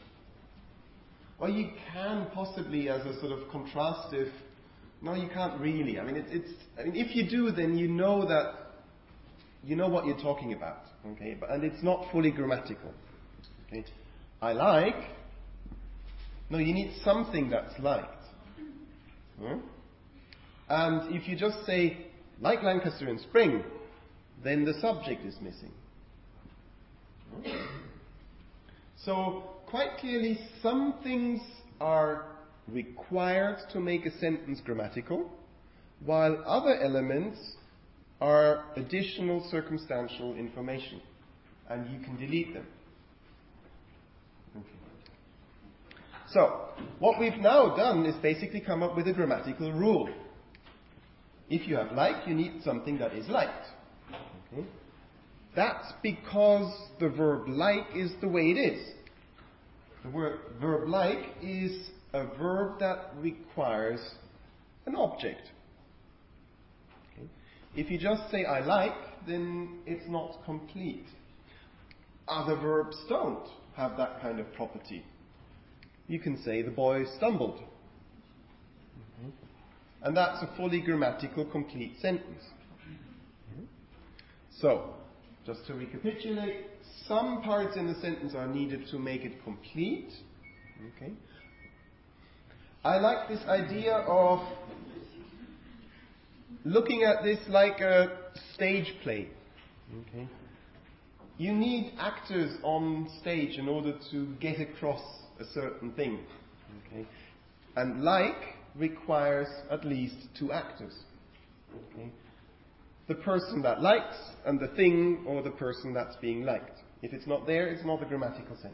Or you can possibly as a sort of contrastive. No, you can't really. I mean, it, it's. I mean, if you do, then you know that you know what you're talking about. Okay, but, and it's not fully grammatical. Okay, I like. No, you need something that's liked. Hmm? And if you just say like Lancaster in spring, then the subject is missing. Hmm? So quite clearly, some things are required to make a sentence grammatical, while other elements are additional circumstantial information, and you can delete them. Okay. So, what we've now done is basically come up with a grammatical rule. If you have like, you need something that is liked. Okay. That's because the verb like is the way it is. The word verb like is a verb that requires an object. Okay. If you just say I like, then it's not complete. Other verbs don't have that kind of property. You can say the boy stumbled. Mm-hmm. And that's a fully grammatical, complete sentence. Mm-hmm. So, just to recapitulate, some parts in the sentence are needed to make it complete. Okay. I like this idea of looking at this like a stage play. Okay. You need actors on stage in order to get across a certain thing. Okay. And like requires at least two actors. Okay. The person that likes and the thing or the person that's being liked. If it's not there, it's not a grammatical sentence.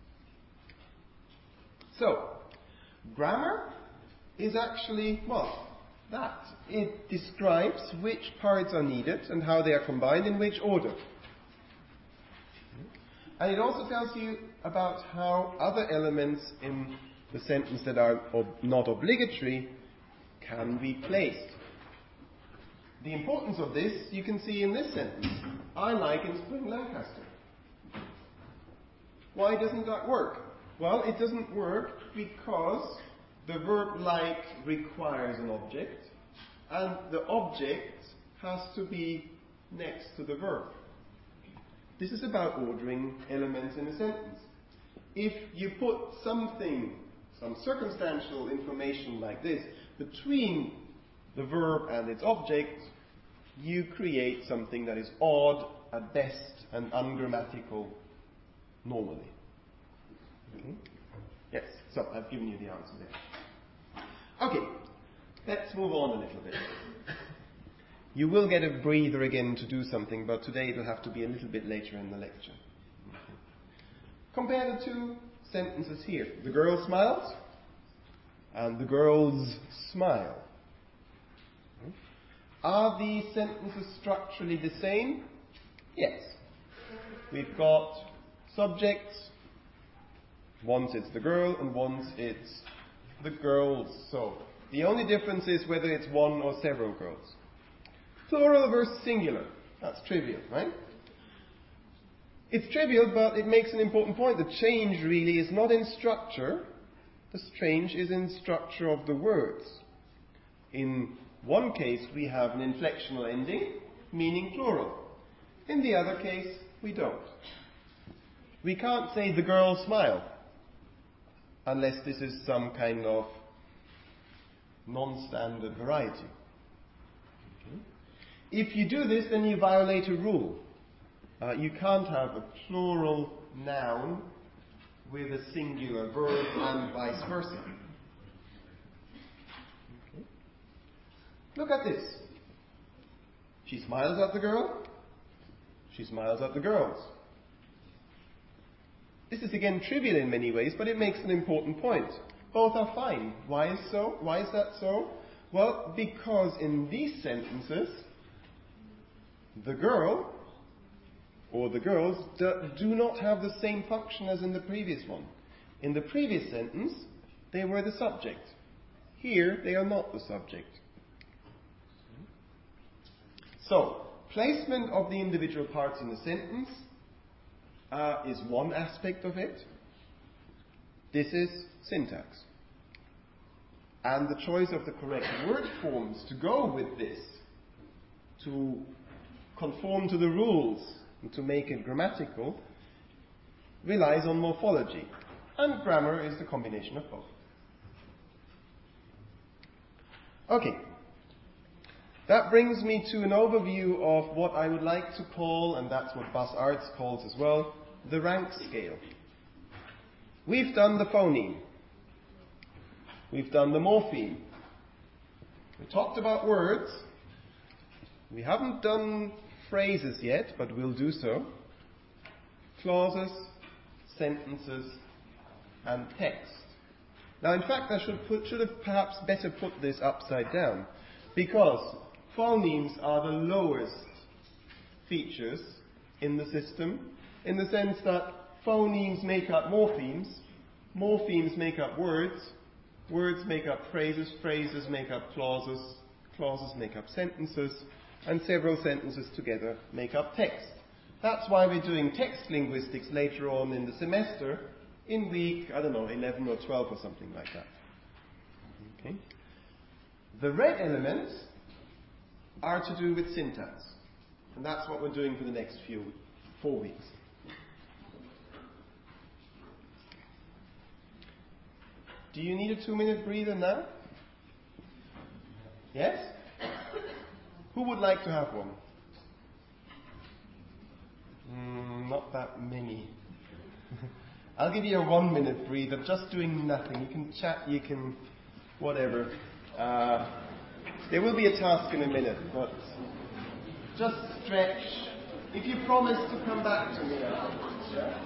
So, grammar is actually, well, that. It describes which parts are needed and how they are combined in which order. And it also tells you about how other elements in the sentence that are ob- not obligatory can be placed. The importance of this you can see in this sentence. I like in Spring Lancaster. Why doesn't that work? Well, it doesn't work because the verb like requires an object, and the object has to be next to the verb. This is about ordering elements in a sentence. If you put something, some circumstantial information like this, between the verb and its object, you create something that is odd at best and ungrammatical normally. Okay? Yes, so I've given you the answer there. Okay, let's move on a little bit. You will get a breather again to do something, but today it will have to be a little bit later in the lecture. Okay. Compare the two sentences here. The girl smiles, and the girls smile. Are these sentences structurally the same? Yes. We've got subjects. Once it's the girl, and once it's the girls. So, the only difference is whether it's one or several girls. Plural versus singular. That's trivial, right? It's trivial, but it makes an important point. The change really is not in structure. The change is in structure of the words. In one case, we have an inflectional ending, meaning plural. In the other case, we don't. We can't say the girls smile, unless this is some kind of non-standard variety. Okay. If you do this, then you violate a rule. Uh, you can't have a plural noun with a singular verb and vice versa. Okay. Look at this. She smiles at the girl. She smiles at the girls. This is again trivial in many ways, but it makes an important point. Both are fine. Why is so? Why is that so? Well, because in these sentences, the girl or the girls do, do not have the same function as in the previous one. In the previous sentence, they were the subject. Here, they are not the subject. So, placement of the individual parts in the sentence uh, is one aspect of it. This is syntax. And the choice of the correct word forms to go with this, to conform to the rules and to make it grammatical, relies on morphology. And grammar is the combination of both. Okay. That brings me to an overview of what I would like to call, and that's what Buzz Arts calls as well, the rank scale. We've done the phoneme. We've done the morpheme. We talked about words. We haven't done phrases yet, but we'll do so. Clauses, sentences, and text. Now, in fact, I should, put, should have perhaps better put this upside down, because phonemes are the lowest features in the system, in the sense that phonemes make up morphemes, morphemes make up words, words make up phrases, phrases make up clauses, clauses make up sentences, and several sentences together make up text. That's why we're doing text linguistics later on in the semester, in week, I don't know, eleven or twelve or something like that. Okay. The red elements are to do with syntax. And that's what we're doing for the next few, four weeks. Do you need a two-minute breather now? Yes? Who would like to have one? Mm, not that many. I'll give you a one-minute breather, just doing nothing. You can chat, you can whatever. Uh, there will be a task in a minute, but just stretch. If you promise to come back to me afterwards, yeah?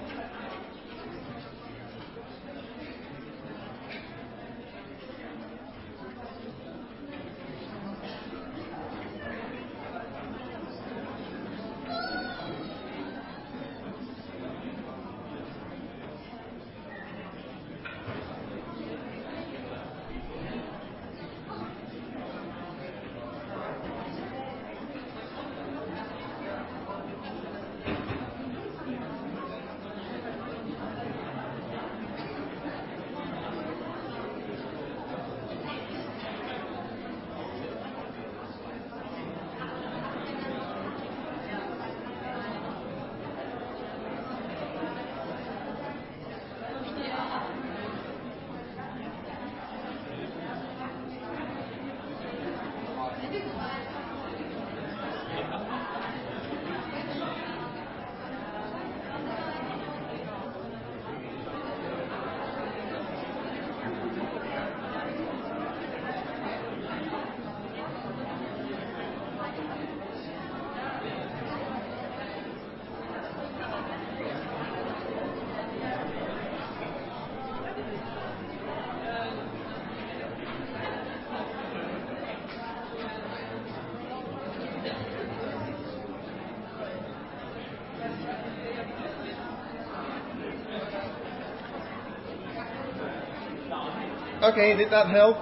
Okay, did that help?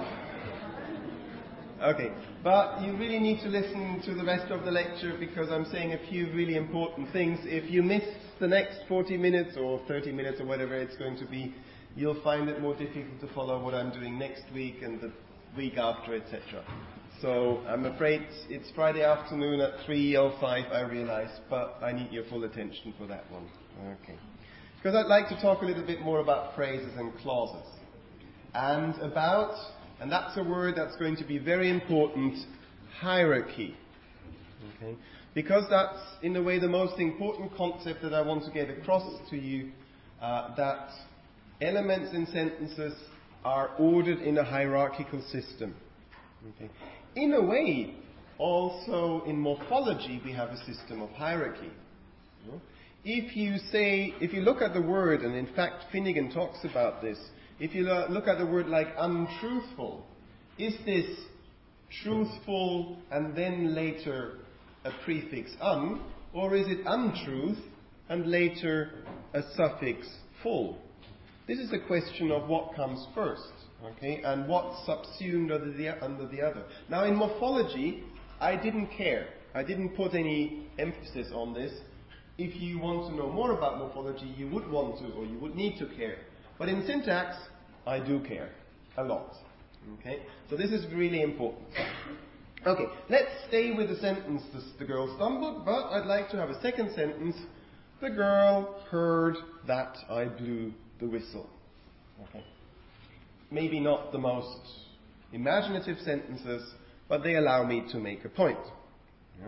Okay, but you really need to listen to the rest of the lecture because I'm saying a few really important things. If you miss the next forty minutes or thirty minutes or whatever it's going to be, you'll find it more difficult to follow what I'm doing next week and the week after, et cetera. So I'm afraid it's Friday afternoon at three oh five, I realize, but I need your full attention for that one. Okay. Because I'd like to talk a little bit more about phrases and clauses. And about, and that's a word that's going to be very important, hierarchy. Okay? Because that's, in a way, the most important concept that I want to get across to you, uh, that elements in sentences are ordered in a hierarchical system. Okay? In a way, also in morphology, we have a system of hierarchy. If you say, if you look at the word, and in fact Finnegan talks about this, if you look at the word like untruthful, is this truthful and then later a prefix un, or is it untruth and later a suffix full? This is a question of what comes first, okay, and what's subsumed under the, under the other. Now in morphology, I didn't care. I didn't put any emphasis on this. If you want to know more about morphology, you would want to, or you would need to care. But in syntax, I do care a lot. Okay? So this is really important. Okay, let's stay with the sentence, the girl stumbled, but I'd like to have a second sentence. The girl heard that I blew the whistle. Okay? Maybe not the most imaginative sentences, but they allow me to make a point. Yeah?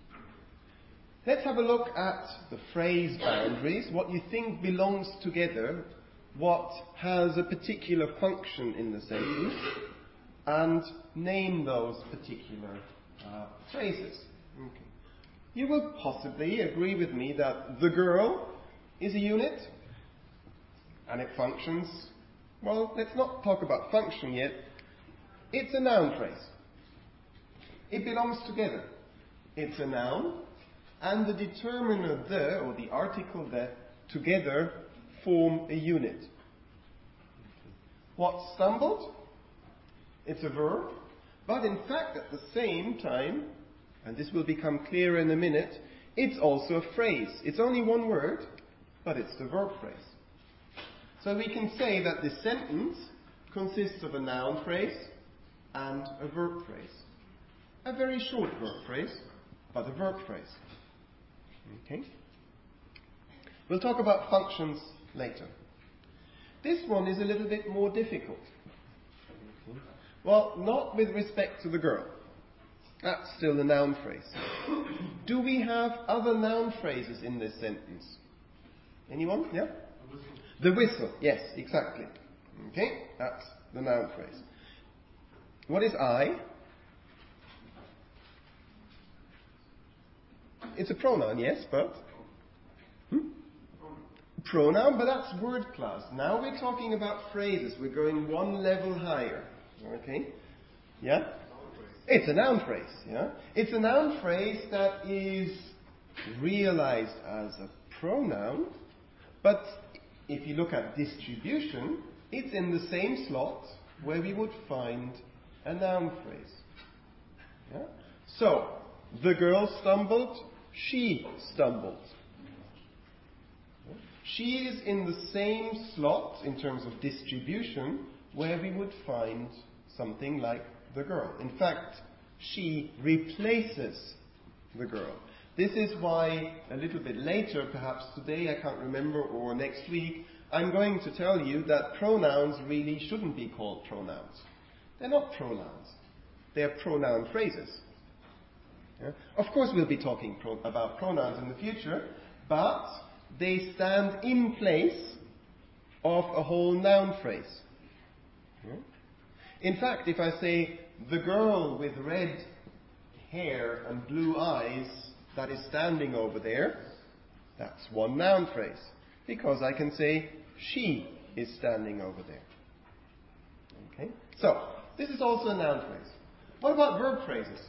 Let's have a look at the phrase boundaries, what you think belongs together, what has a particular function in the sentence, and name those particular uh, phrases. Okay. You will possibly agree with me that the girl is a unit, and it functions. Well, let's not talk about function yet. It's a noun phrase. It belongs together. It's a noun. And the determiner the, or the article the, together form a unit. What stumbled? It's a verb, but in fact at the same time, and this will become clearer in a minute, it's also a phrase. It's only one word, but it's the verb phrase. So we can say that this sentence consists of a noun phrase and a verb phrase. A very short verb phrase, but a verb phrase. Okay? We'll talk about functions later. This one is a little bit more difficult. Okay. Well, not with respect to the girl. That's still a noun phrase. Do we have other noun phrases in this sentence? Anyone? Yeah? The whistle. Yes, exactly. Okay? That's the noun phrase. What is I? It's a pronoun, yes, but? Hmm? Pronoun, but that's word class. Now we're talking about phrases. We're going one level higher. Okay? Yeah? It's a noun phrase. Yeah? It's a noun phrase that is realized as a pronoun, but if you look at distribution, it's in the same slot where we would find a noun phrase. Yeah? So, the girl stumbled, she stumbled. She is in the same slot in terms of distribution where we would find something like the girl. In fact, she replaces the girl. This is why a little bit later, perhaps today, I can't remember, or next week, I'm going to tell you that pronouns really shouldn't be called pronouns. They're not pronouns. They're pronoun phrases. Yeah? Of course, we'll be talking pro- about pronouns in the future, but they stand in place of a whole noun phrase. Yeah? In fact, if I say, the girl with red hair and blue eyes that is standing over there, that's one noun phrase, because I can say, she is standing over there. Okay? So, this is also a noun phrase. What about verb phrases?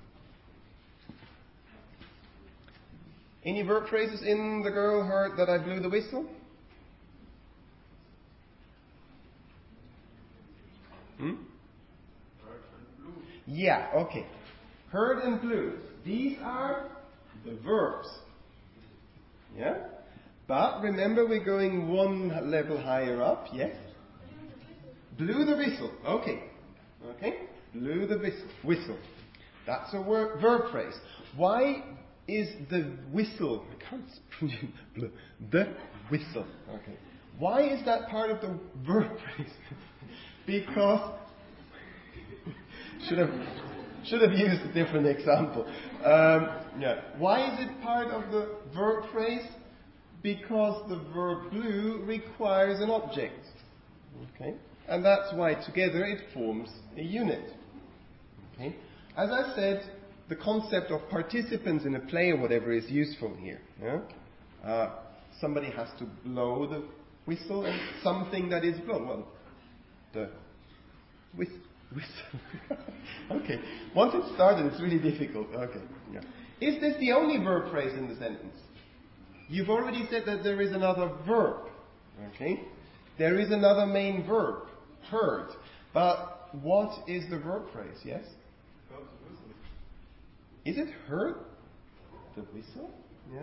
Any verb phrases in the girl heard that I blew the whistle? Hmm? Heard and blew. Yeah, okay. Heard and blew. These are the verbs. Yeah? But remember, we're going one level higher up, yes? Blew the whistle. Okay. Okay? Blew the whistle. Whistle. That's a word, verb phrase. Why is the whistle, I can't pronounce, the whistle. Okay. Why is that part of the verb phrase? Because, should have, should have used a different example. Um, yeah. Why is it part of the verb phrase? Because the verb blew requires an object. Okay? And that's why together it forms a unit. Okay? As I said, the concept of participants in a play or whatever is useful here. Yeah? Uh, somebody has to blow the whistle and something that is blown. Well, the whis- whistle. Okay. Once it's started, it's really difficult. Okay. Yeah. Is this the only verb phrase in the sentence? You've already said that there is another verb. Okay? There is another main verb. Heard. But what is the verb phrase? Yes? Heard the whistle. Is it heard the whistle? Yeah.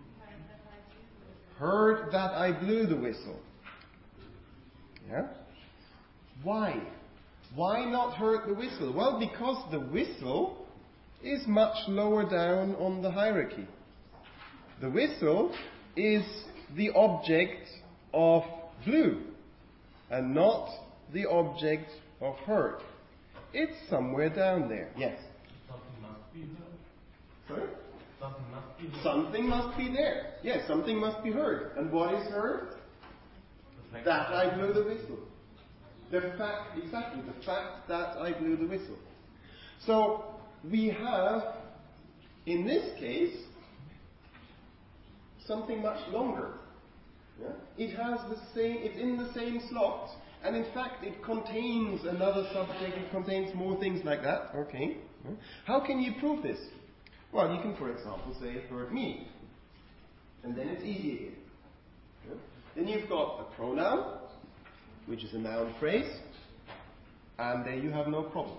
Heard that I blew the whistle. Yeah. Why? Why not heard the whistle? Well, because the whistle is much lower down on the hierarchy. The whistle is the object of blew and not the object of heard. It's somewhere down there. Yes? Something must be heard. Sorry? Something must be heard. Something must be there. Yes, something must be heard. And what is heard? The fact That I blew the whistle. The fact, exactly, the fact that I blew the whistle. So, we have, in this case, something much longer. Yeah? It has the same, it's in the same slot, and in fact it contains another subject, it contains more things like that. Okay. Yeah? How can you prove this? Well, you can, for example, say, heard me. And then it's easy again. Yeah? Then you've got a pronoun, which is a noun phrase, and there you have no problem.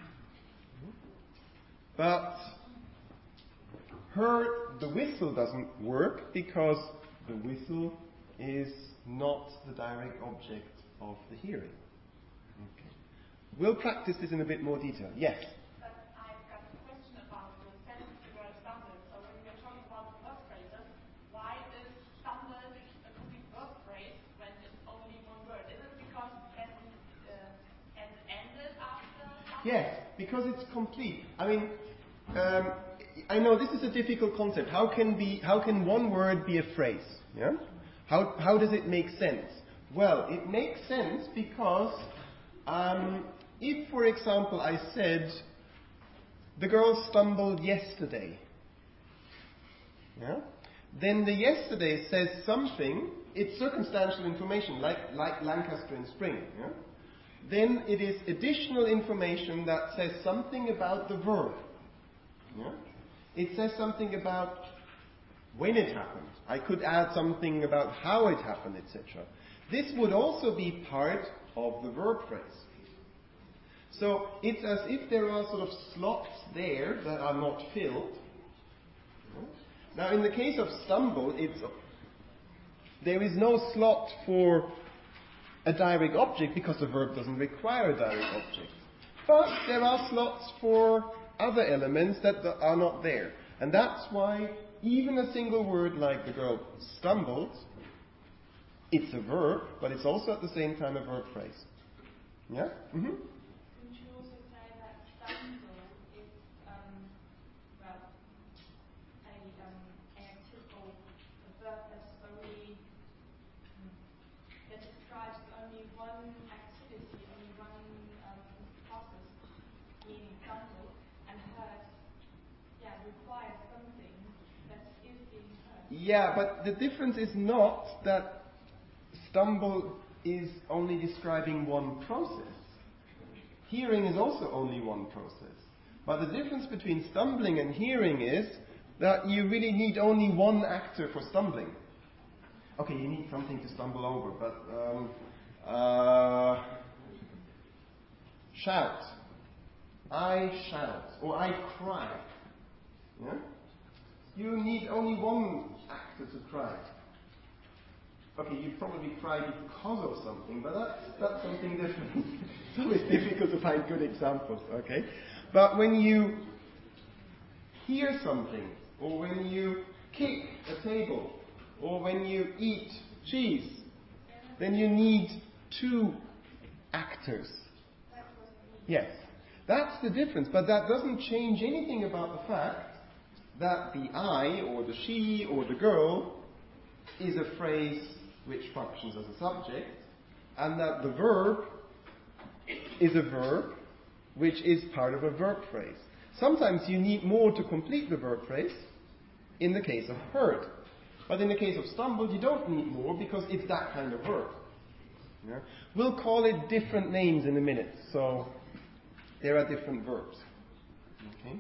But heard the whistle doesn't work because the whistle is not the direct object of the hearing. Okay. We'll practice this in a bit more detail. Yes? But I've got a question about the sentence the word stumble. So when we're talking about the verb phrases, why is stumble a complete verb phrase when it's only one word? Is it because it hasn't, uh, hasn't ended after stumble? Yes, because it's complete. I mean, um, I know this is a difficult concept. How can be? How can one word be a phrase? Yeah. How how does it make sense? Well, it makes sense because um, if, for example, I said the girl stumbled yesterday. Yeah. Then the yesterday says something. It's circumstantial information, like like Lancaster in spring. Yeah. Then it is additional information that says something about the verb. Yeah? It says something about when it happened. I could add something about how it happened, et cetera. This would also be part of the verb phrase. So it's as if there are sort of slots there that are not filled. Now, in the case of stumble, it's there is no slot for a direct object because the verb doesn't require a direct object. But there are slots for other elements that are not there. And that's why even a single word like the girl stumbled, it's a verb, but it's also at the same time a verb phrase. Yeah? Mm-hmm. Couldn't you also say that stumble is, um, well, a, um, an active or a verb that's only, hmm, that describes only one activity, only one um, process, meaning stumble, and heard, yeah, requires something that is being heard. Yeah, but the difference is not that stumble is only describing one process. Hearing is also only one process. But the difference between stumbling and hearing is that you really need only one actor for stumbling. Okay, you need something to stumble over, but um, uh, shout. I shout. Or I cry. Yeah? You need only one actor to cry. Okay, you probably cry because of something, but that's, that's something different. It's always difficult to find good examples, okay? But when you hear something, or when you kick a table, or when you eat cheese, then you need two actors. Yes, that's the difference, but that doesn't change anything about the fact that the I, or the she, or the girl is a phrase which functions as a subject, and that the verb is a verb which is part of a verb phrase. Sometimes you need more to complete the verb phrase in the case of heard. But in the case of stumbled, you don't need more because it's that kind of verb. Yeah? We'll call it different names in a minute. So there are different verbs. Okay?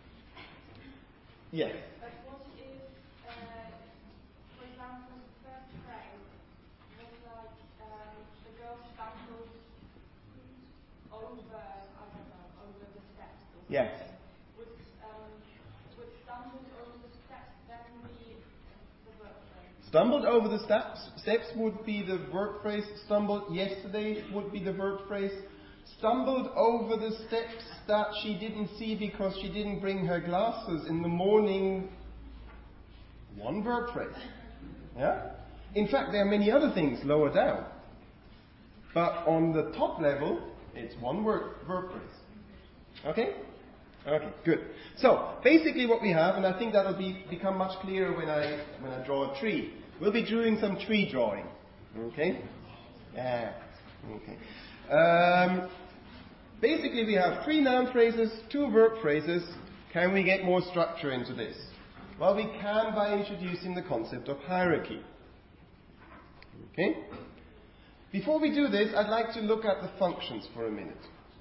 Yes? But what if, uh, for example, the first phrase was like um, the girl stumbled over, I don't know, over the steps or something. Yes. Would, um, would stumbled over the steps then be the verb phrase? Stumbled over the steps, steps would be the verb phrase. Stumbled yesterday would be the verb phrase. Stumbled over the steps that she didn't see because she didn't bring her glasses in the morning. One verb phrase. Yeah? In fact, there are many other things lower down. But on the top level, it's one word, verb phrase. Okay? Okay, good. So, basically what we have, and I think that'll be, become much clearer when I, when I draw a tree. We'll be doing some tree drawing. Okay? Yeah. Okay. Um, basically we have three noun phrases, two verb phrases. Can we get more structure into this? Well, we can by introducing the concept of hierarchy. Okay? Before we do this, I'd like to look at the functions for a minute.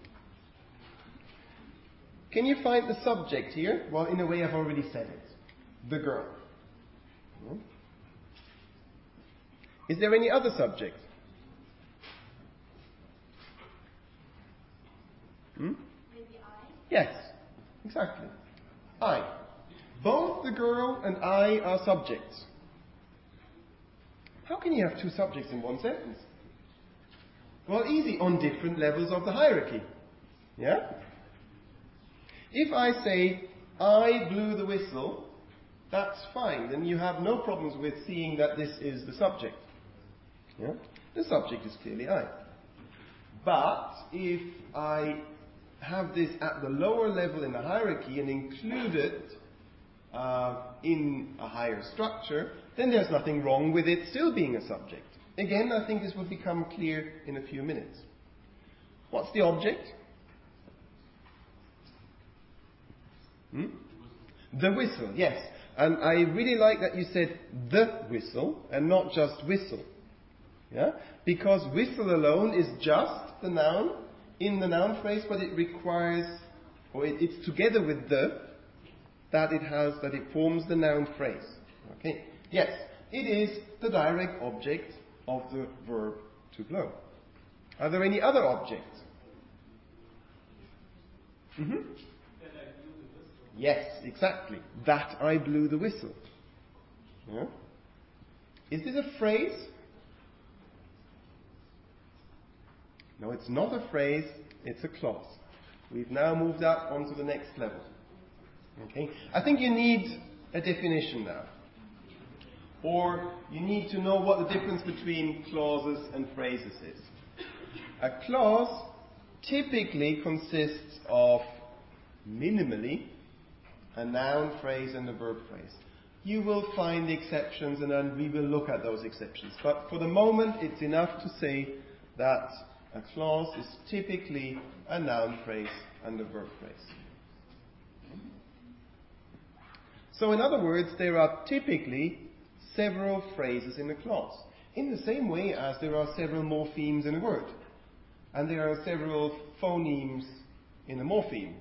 Can you find the subject here? Well, in a way I've already said it. The girl. Hmm? Is there any other subject? Hmm? Maybe I. Yes, exactly. I. Both the girl and I are subjects. How can you have two subjects in one sentence? Well, easy, on different levels of the hierarchy. Yeah? If I say, I blew the whistle, that's fine. Then you have no problems with seeing that this is the subject. Yeah? The subject is clearly I. But if I have this at the lower level in the hierarchy and include it uh, in a higher structure, then there's nothing wrong with it still being a subject. Again, I think this will become clear in a few minutes. What's the object? Hmm? The whistle, yes. And I really like that you said the whistle and not just whistle. Yeah? Because whistle alone is just the noun in the noun phrase, but it requires, or it, it's together with the, that it has, that it forms the noun phrase. Okay? Yes, it is the direct object of the verb to blow. Are there any other objects? Mm-hmm. Yes, exactly. That I blew the whistle. Yeah? Is this a phrase? No, it's not a phrase, it's a clause. We've now moved up onto the next level. Okay? I think you need a definition now. Or you need to know what the difference between clauses and phrases is. A clause typically consists of, minimally, a noun phrase and a verb phrase. You will find exceptions, and then we will look at those exceptions. But for the moment, it's enough to say that a clause is typically a noun phrase and a verb phrase. So in other words, there are typically several phrases in a clause. In the same way as there are several morphemes in a word. And there are several phonemes in a morpheme.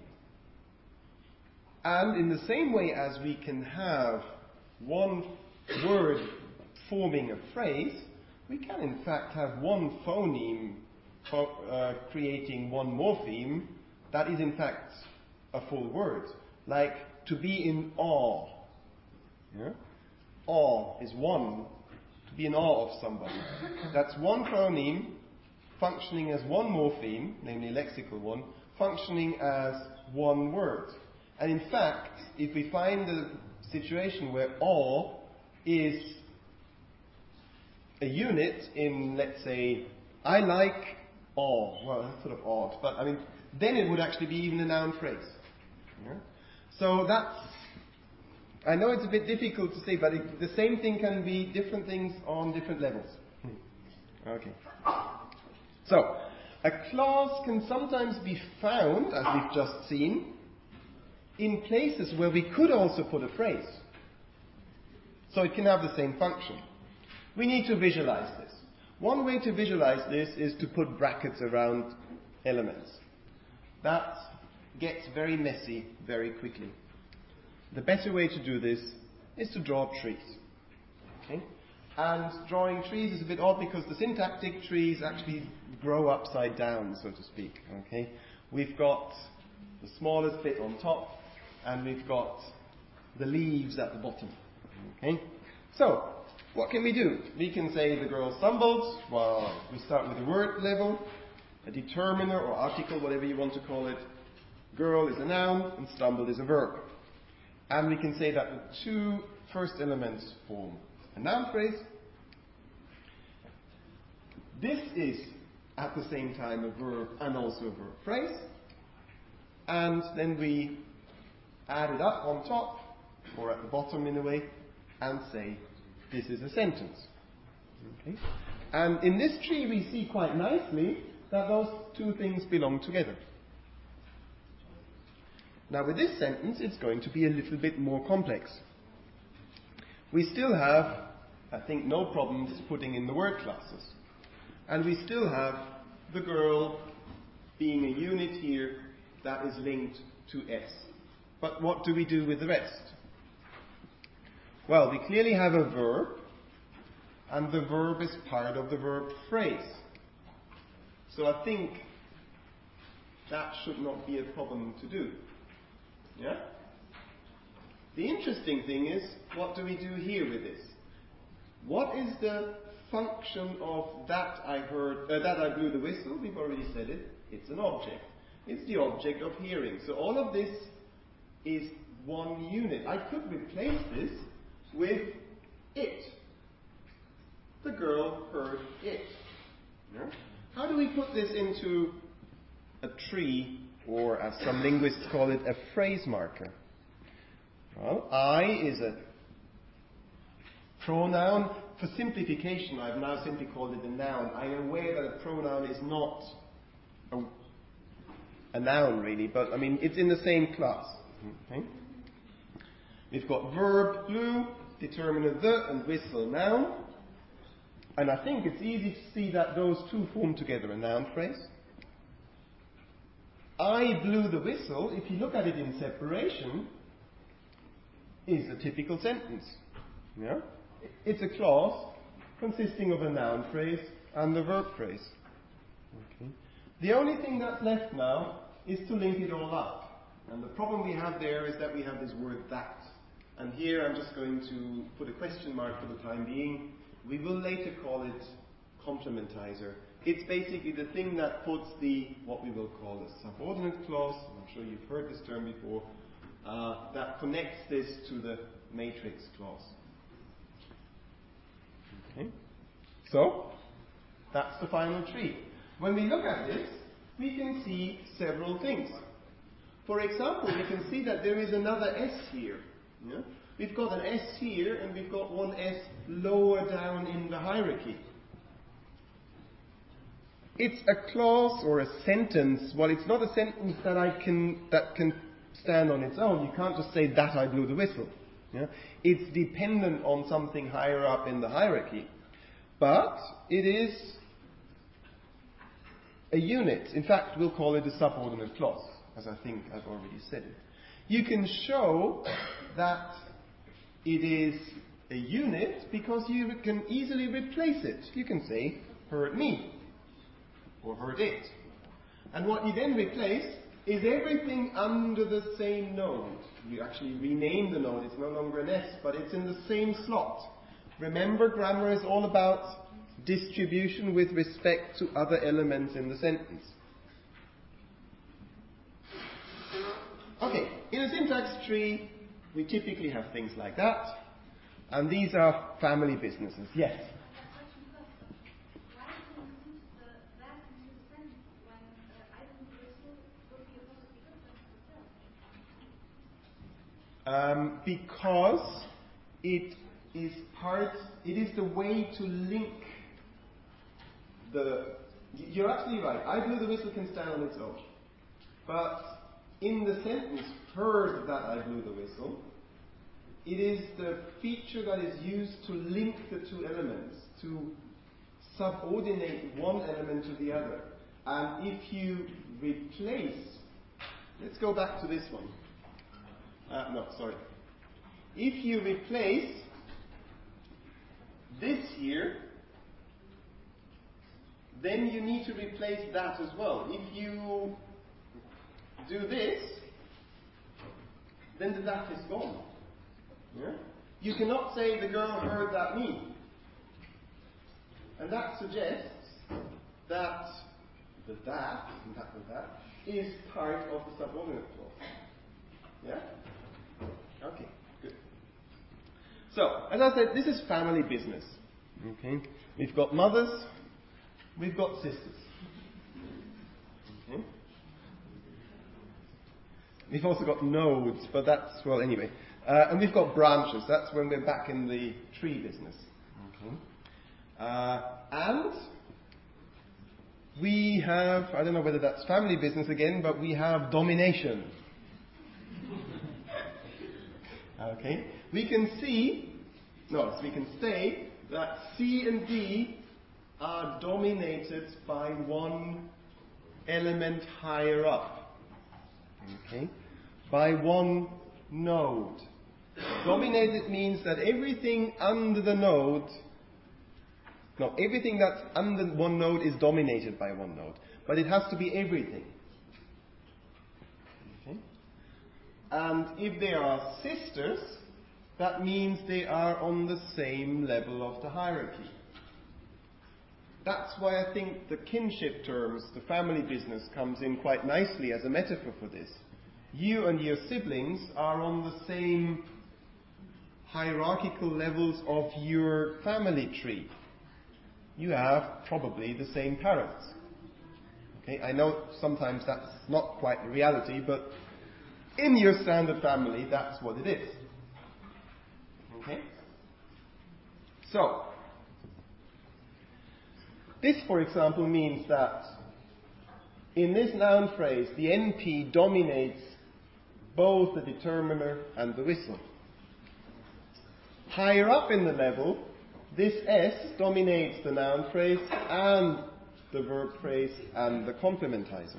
And in the same way as we can have one word forming a phrase, we can in fact have one phoneme uh, creating one morpheme, that is in fact a full word. Like to be in awe. Yeah? Awe is one. To be in awe of somebody. That's one phoneme functioning as one morpheme, namely a lexical one, functioning as one word. And in fact, if we find a situation where awe is a unit in, let's say, I like awe. Well, that's sort of odd, but I mean, then it would actually be even a noun phrase. Yeah? So that's, I know it's a bit difficult to say, but it, the same thing can be different things on different levels. Okay. So, a clause can sometimes be found, as we've just seen, in places where we could also put a phrase. So it can have the same function. We need to visualize this. One way to visualize this is to put brackets around elements. That gets very messy very quickly. The better way to do this is to draw trees. Okay? And drawing trees is a bit odd because the syntactic trees actually grow upside down, so to speak. Okay? We've got the smallest bit on top, and we've got the leaves at the bottom. Okay? So, what can we do? We can say the girl stumbled. Well, we start with the word level, a determiner or article, whatever you want to call it. Girl is a noun, and stumbled is a verb. And we can say that the two first elements form a noun phrase. This is at the same time a verb and also a verb phrase. And then we add it up on top, or at the bottom in a way, and say this is a sentence. Okay? And in this tree we see quite nicely that those two things belong together. Now with this sentence it's going to be a little bit more complex. We still have, I think, no problems putting in the word classes. And we still have the girl being a unit here that is linked to S. But what do we do with the rest? Well, we clearly have a verb, and the verb is part of the verb phrase. So I think that should not be a problem to do. Yeah? The interesting thing is, what do we do here with this? What is the function of that I heard, uh, that I blew the whistle? We've already said it. It's an object. It's the object of hearing. So all of this is one unit. I could replace this with it. The girl heard it. Yeah? How do we put this into a tree, or as some linguists call it, a phrase marker? Well, I is a pronoun. For simplification, I've now simply called it a noun. I am aware that a pronoun is not a, a noun really, but I mean, it's in the same class. Okay? We've got verb, blew, determiner the, and whistle, noun. And I think it's easy to see that those two form together a noun phrase. I blew the whistle, if you look at it in separation, is a typical sentence. Yeah? It's a clause consisting of a noun phrase and the verb phrase. Okay. The only thing that's left now is to link it all up. And the problem we have there is that we have this word that. And here I'm just going to put a question mark for the time being. We will later call it complementizer. It's basically the thing that puts the, what we will call a subordinate clause, I'm sure you've heard this term before, uh, that connects this to the matrix clause. Okay. So, that's the final tree. When we look at this, we can see several things. For example, we can see that there is another S here. Yeah? We've got an S here, and we've got one S lower down in the hierarchy. It's a clause or a sentence. Well, it's not a sentence that I can that can stand on its own. You can't just say that I blew the whistle. Yeah? It's dependent on something higher up in the hierarchy. But it is a unit. In fact, we'll call it a subordinate clause, as I think I've already said it. You can show that it is a unit because you can easily replace it. You can say, heard me. or heard it. And what you then replace is everything under the same node. You actually rename the node. It's no longer an S, but it's in the same slot. Remember, grammar is all about distribution with respect to other elements in the sentence. Okay, in a syntax tree, we typically have things like that. And these are family businesses. Yes? Why do you use the that into the sentence when uh, I don't whistle would be a positive difference itself? Um, because it is part, it is the way to link the, you're absolutely right, I blew the whistle can stand on its own. But in the sentence, heard that I blew the whistle, it is the feature that is used to link the two elements, to subordinate one element to the other. And if you replace, let's go back to this one. Uh, no, sorry. If you replace this here, then you need to replace that as well. If you do this, then the that is gone. Yeah? You cannot say the girl heard that me. And that suggests that the that, and that and that, is part of the subordinate clause. Yeah? Okay, good. So, as I said, this is family business. Okay? We've got mothers, we've got sisters. Okay? We've also got nodes, but that's, well, anyway. Uh, and we've got branches. That's when we're back in the tree business. Okay. Uh, and we have, I don't know whether that's family business again, but we have domination. Okay. We can see, no, we can say that C and D are dominated by one element higher up. Okay. By one node. Dominated means that everything under the node, no, everything that's under one node is dominated by one node. But it has to be everything. Okay. And if they are sisters, that means they are on the same level of the hierarchy. That's why I think the kinship terms, the family business, comes in quite nicely as a metaphor for this. You and your siblings are on the same hierarchical levels of your family tree. You have probably the same parents. Okay, I know sometimes that's not quite the reality, but in your standard family, that's what it is. Okay? So, this, for example, means that in this noun phrase, the N P dominates both the determiner and the whistle. Higher up in the level, this S dominates the noun phrase and the verb phrase and the complementizer.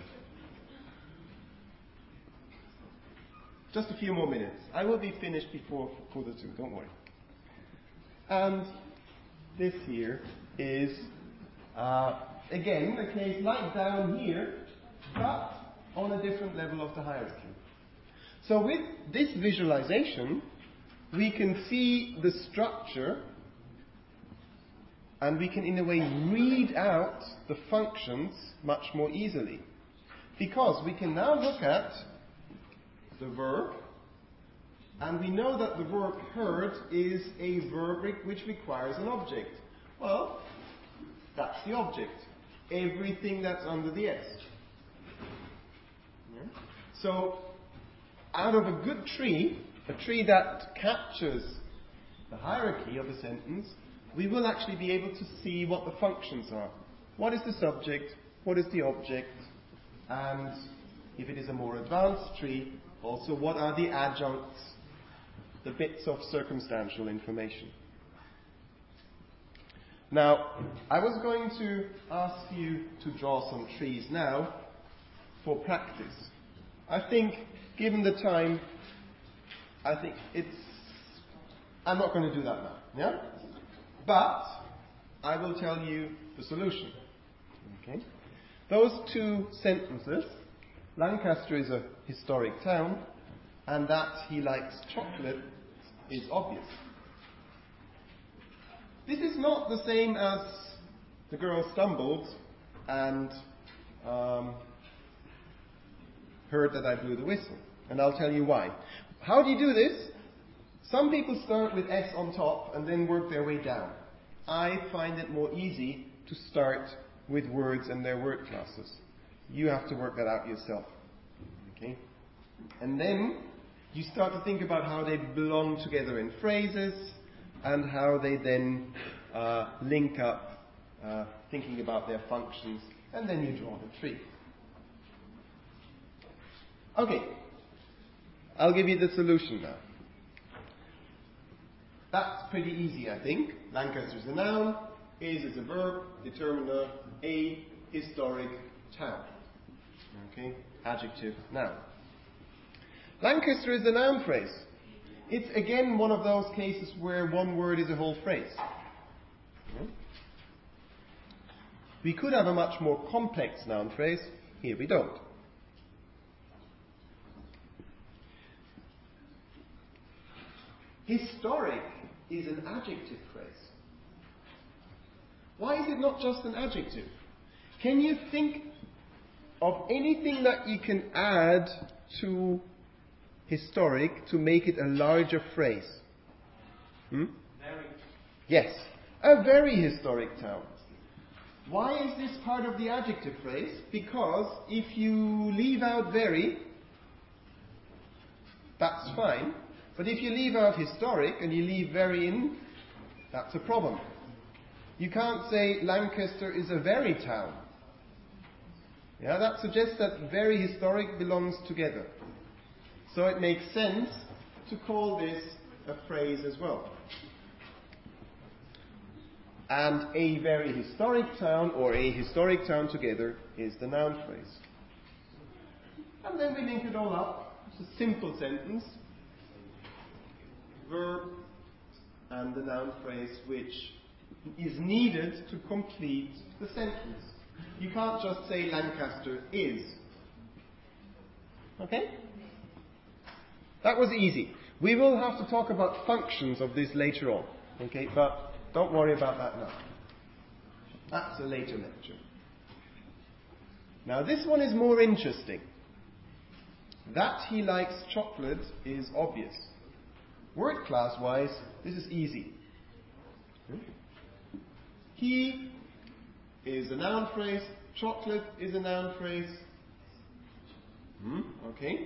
Just a few more minutes. I will be finished before quarter two, don't worry. And this here is, uh, again, a case like down here, but on a different level of the hierarchy. So with this visualization, we can see the structure and we can in a way read out the functions much more easily. Because we can now look at the verb, and we know that the verb heard is a verb which requires an object. Well, that's the object. Everything that's under the S. Yeah? So, out of a good tree, a tree that captures the hierarchy of a sentence, we will actually be able to see what the functions are. What is the subject? What is the object? And if it is a more advanced tree, also what are the adjuncts, the bits of circumstantial information. Now, I was going to ask you to draw some trees now for practice. I think, given the time, I think it's... I'm not going to do that now, yeah? But I will tell you the solution. Okay? Those two sentences, Lancaster is a historic town, and that he likes chocolate, is obvious. This is not the same as the girl stumbled and um, heard that I blew the whistle. And I'll tell you why. How do you do this? Some people start with S on top and then work their way down. I find it more easy to start with words and their word classes. You have to work that out yourself. Okay? And then you start to think about how they belong together in phrases and how they then uh, link up, uh, thinking about their functions, and then you draw the tree. Okay, I'll give you the solution now. That's pretty easy, I think. Lancaster is a noun, is is a verb, determiner, a historic town. Okay, adjective, noun. Lancaster is a noun phrase. It's again one of those cases where one word is a whole phrase. We could have a much more complex noun phrase. Here we don't. Historic is an adjective phrase. Why is it not just an adjective? Can you think of anything that you can add to historic to make it a larger phrase? Hmm? Very. Yes, a very historic town. Why is this part of the adjective phrase? Because if you leave out very, that's fine. But if you leave out historic and you leave very in, that's a problem. You can't say Lancaster is a very town. Yeah, that suggests that very historic belongs together. So it makes sense to call this a phrase as well. And a very historic town or a historic town together is the noun phrase. And then we link it all up. It's a simple sentence. Verb and the noun phrase which is needed to complete the sentence. You can't just say Lancaster is. Okay? That was easy. We will have to talk about functions of this later on. Okay? But don't worry about that now. That's a later lecture. Now this one is more interesting. That he likes chocolate is obvious. Word class wise, this is easy. He is a noun phrase. Chocolate is a noun phrase. Hmm, okay.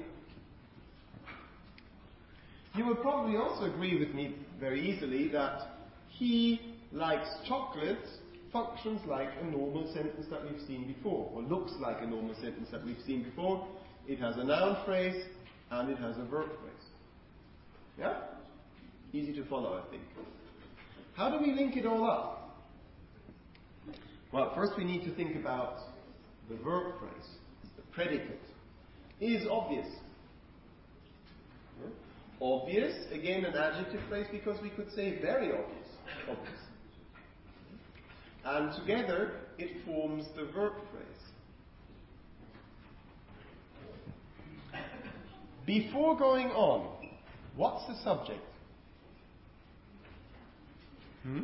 You will probably also agree with me very easily that he likes chocolate functions like a normal sentence that we've seen before, or looks like a normal sentence that we've seen before. It has a noun phrase and it has a verb phrase. Yeah? Easy to follow, I think. How do we link it all up? Well, first we need to think about the verb phrase, the predicate. Is obvious. Yeah? Obvious, again an adjective phrase because we could say very obvious. Obvious. And together it forms the verb phrase. Before going on, what's the subject? Hmm?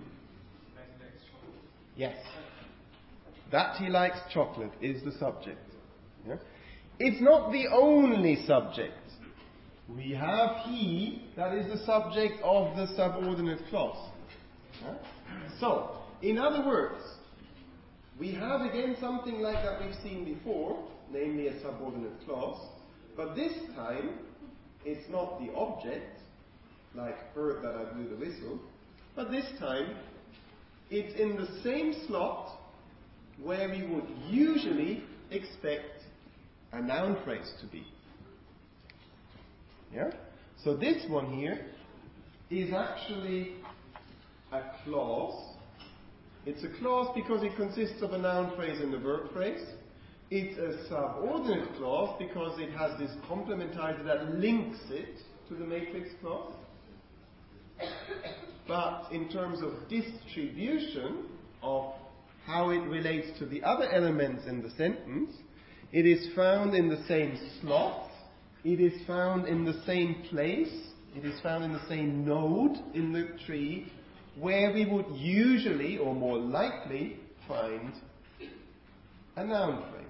Yes. That he likes chocolate is the subject. Yeah? It's not the only subject. We have he, that is the subject of the subordinate clause. Yeah? So, in other words, we have again something like that we've seen before, namely a subordinate clause, but this time it's not the object, like heard that I blew the whistle, but this time it's in the same slot where we would usually expect a noun phrase to be. Yeah? So this one here is actually a clause. It's a clause because it consists of a noun phrase and a verb phrase. It's a subordinate clause because it has this complementizer that links it to the matrix clause. But in terms of distribution of how it relates to the other elements in the sentence, it is found in the same slot, it is found in the same place, it is found in the same node in the tree where we would usually or more likely find a noun phrase.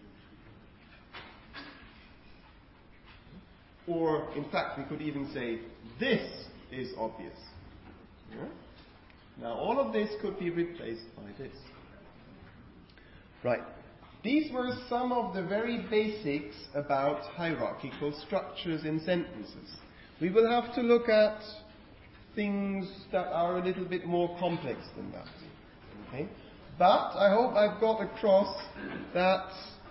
Or, in fact, we could even say, this is obvious. Yeah? Now, all of this could be replaced by this. Right. These were some of the very basics about hierarchical structures in sentences. We will have to look at things that are a little bit more complex than that. Okay? But I hope I've got across that,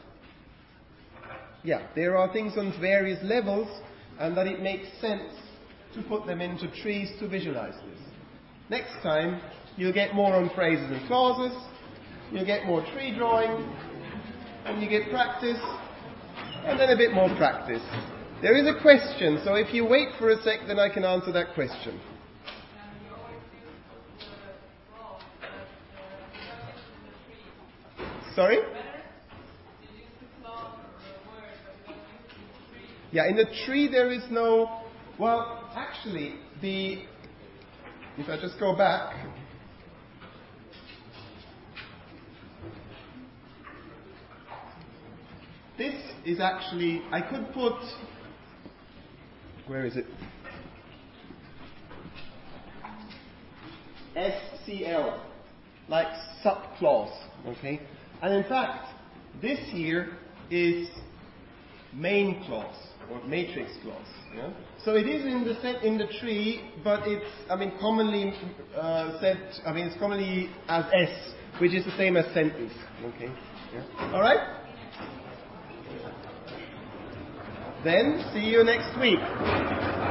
yeah, there are things on various levels and that it makes sense to put them into trees to visualize this. Next time, you'll get more on phrases and clauses, you'll get more tree drawing, and you get practice, and then a bit more practice. There is a question, so if you wait for a sec, then I can answer that question. Sorry? Yeah, in the tree there is no... Well, actually, the... If I just go back... This is actually... I could put... Where is it? S C L. Like subclause. Okay? And in fact, this here is main clause or matrix clause. Yeah? So it is in the set in the tree, but it's I mean commonly uh, said. I mean it's commonly as S, which is the same as sentence. Okay. Yeah? All right. Then see you next week.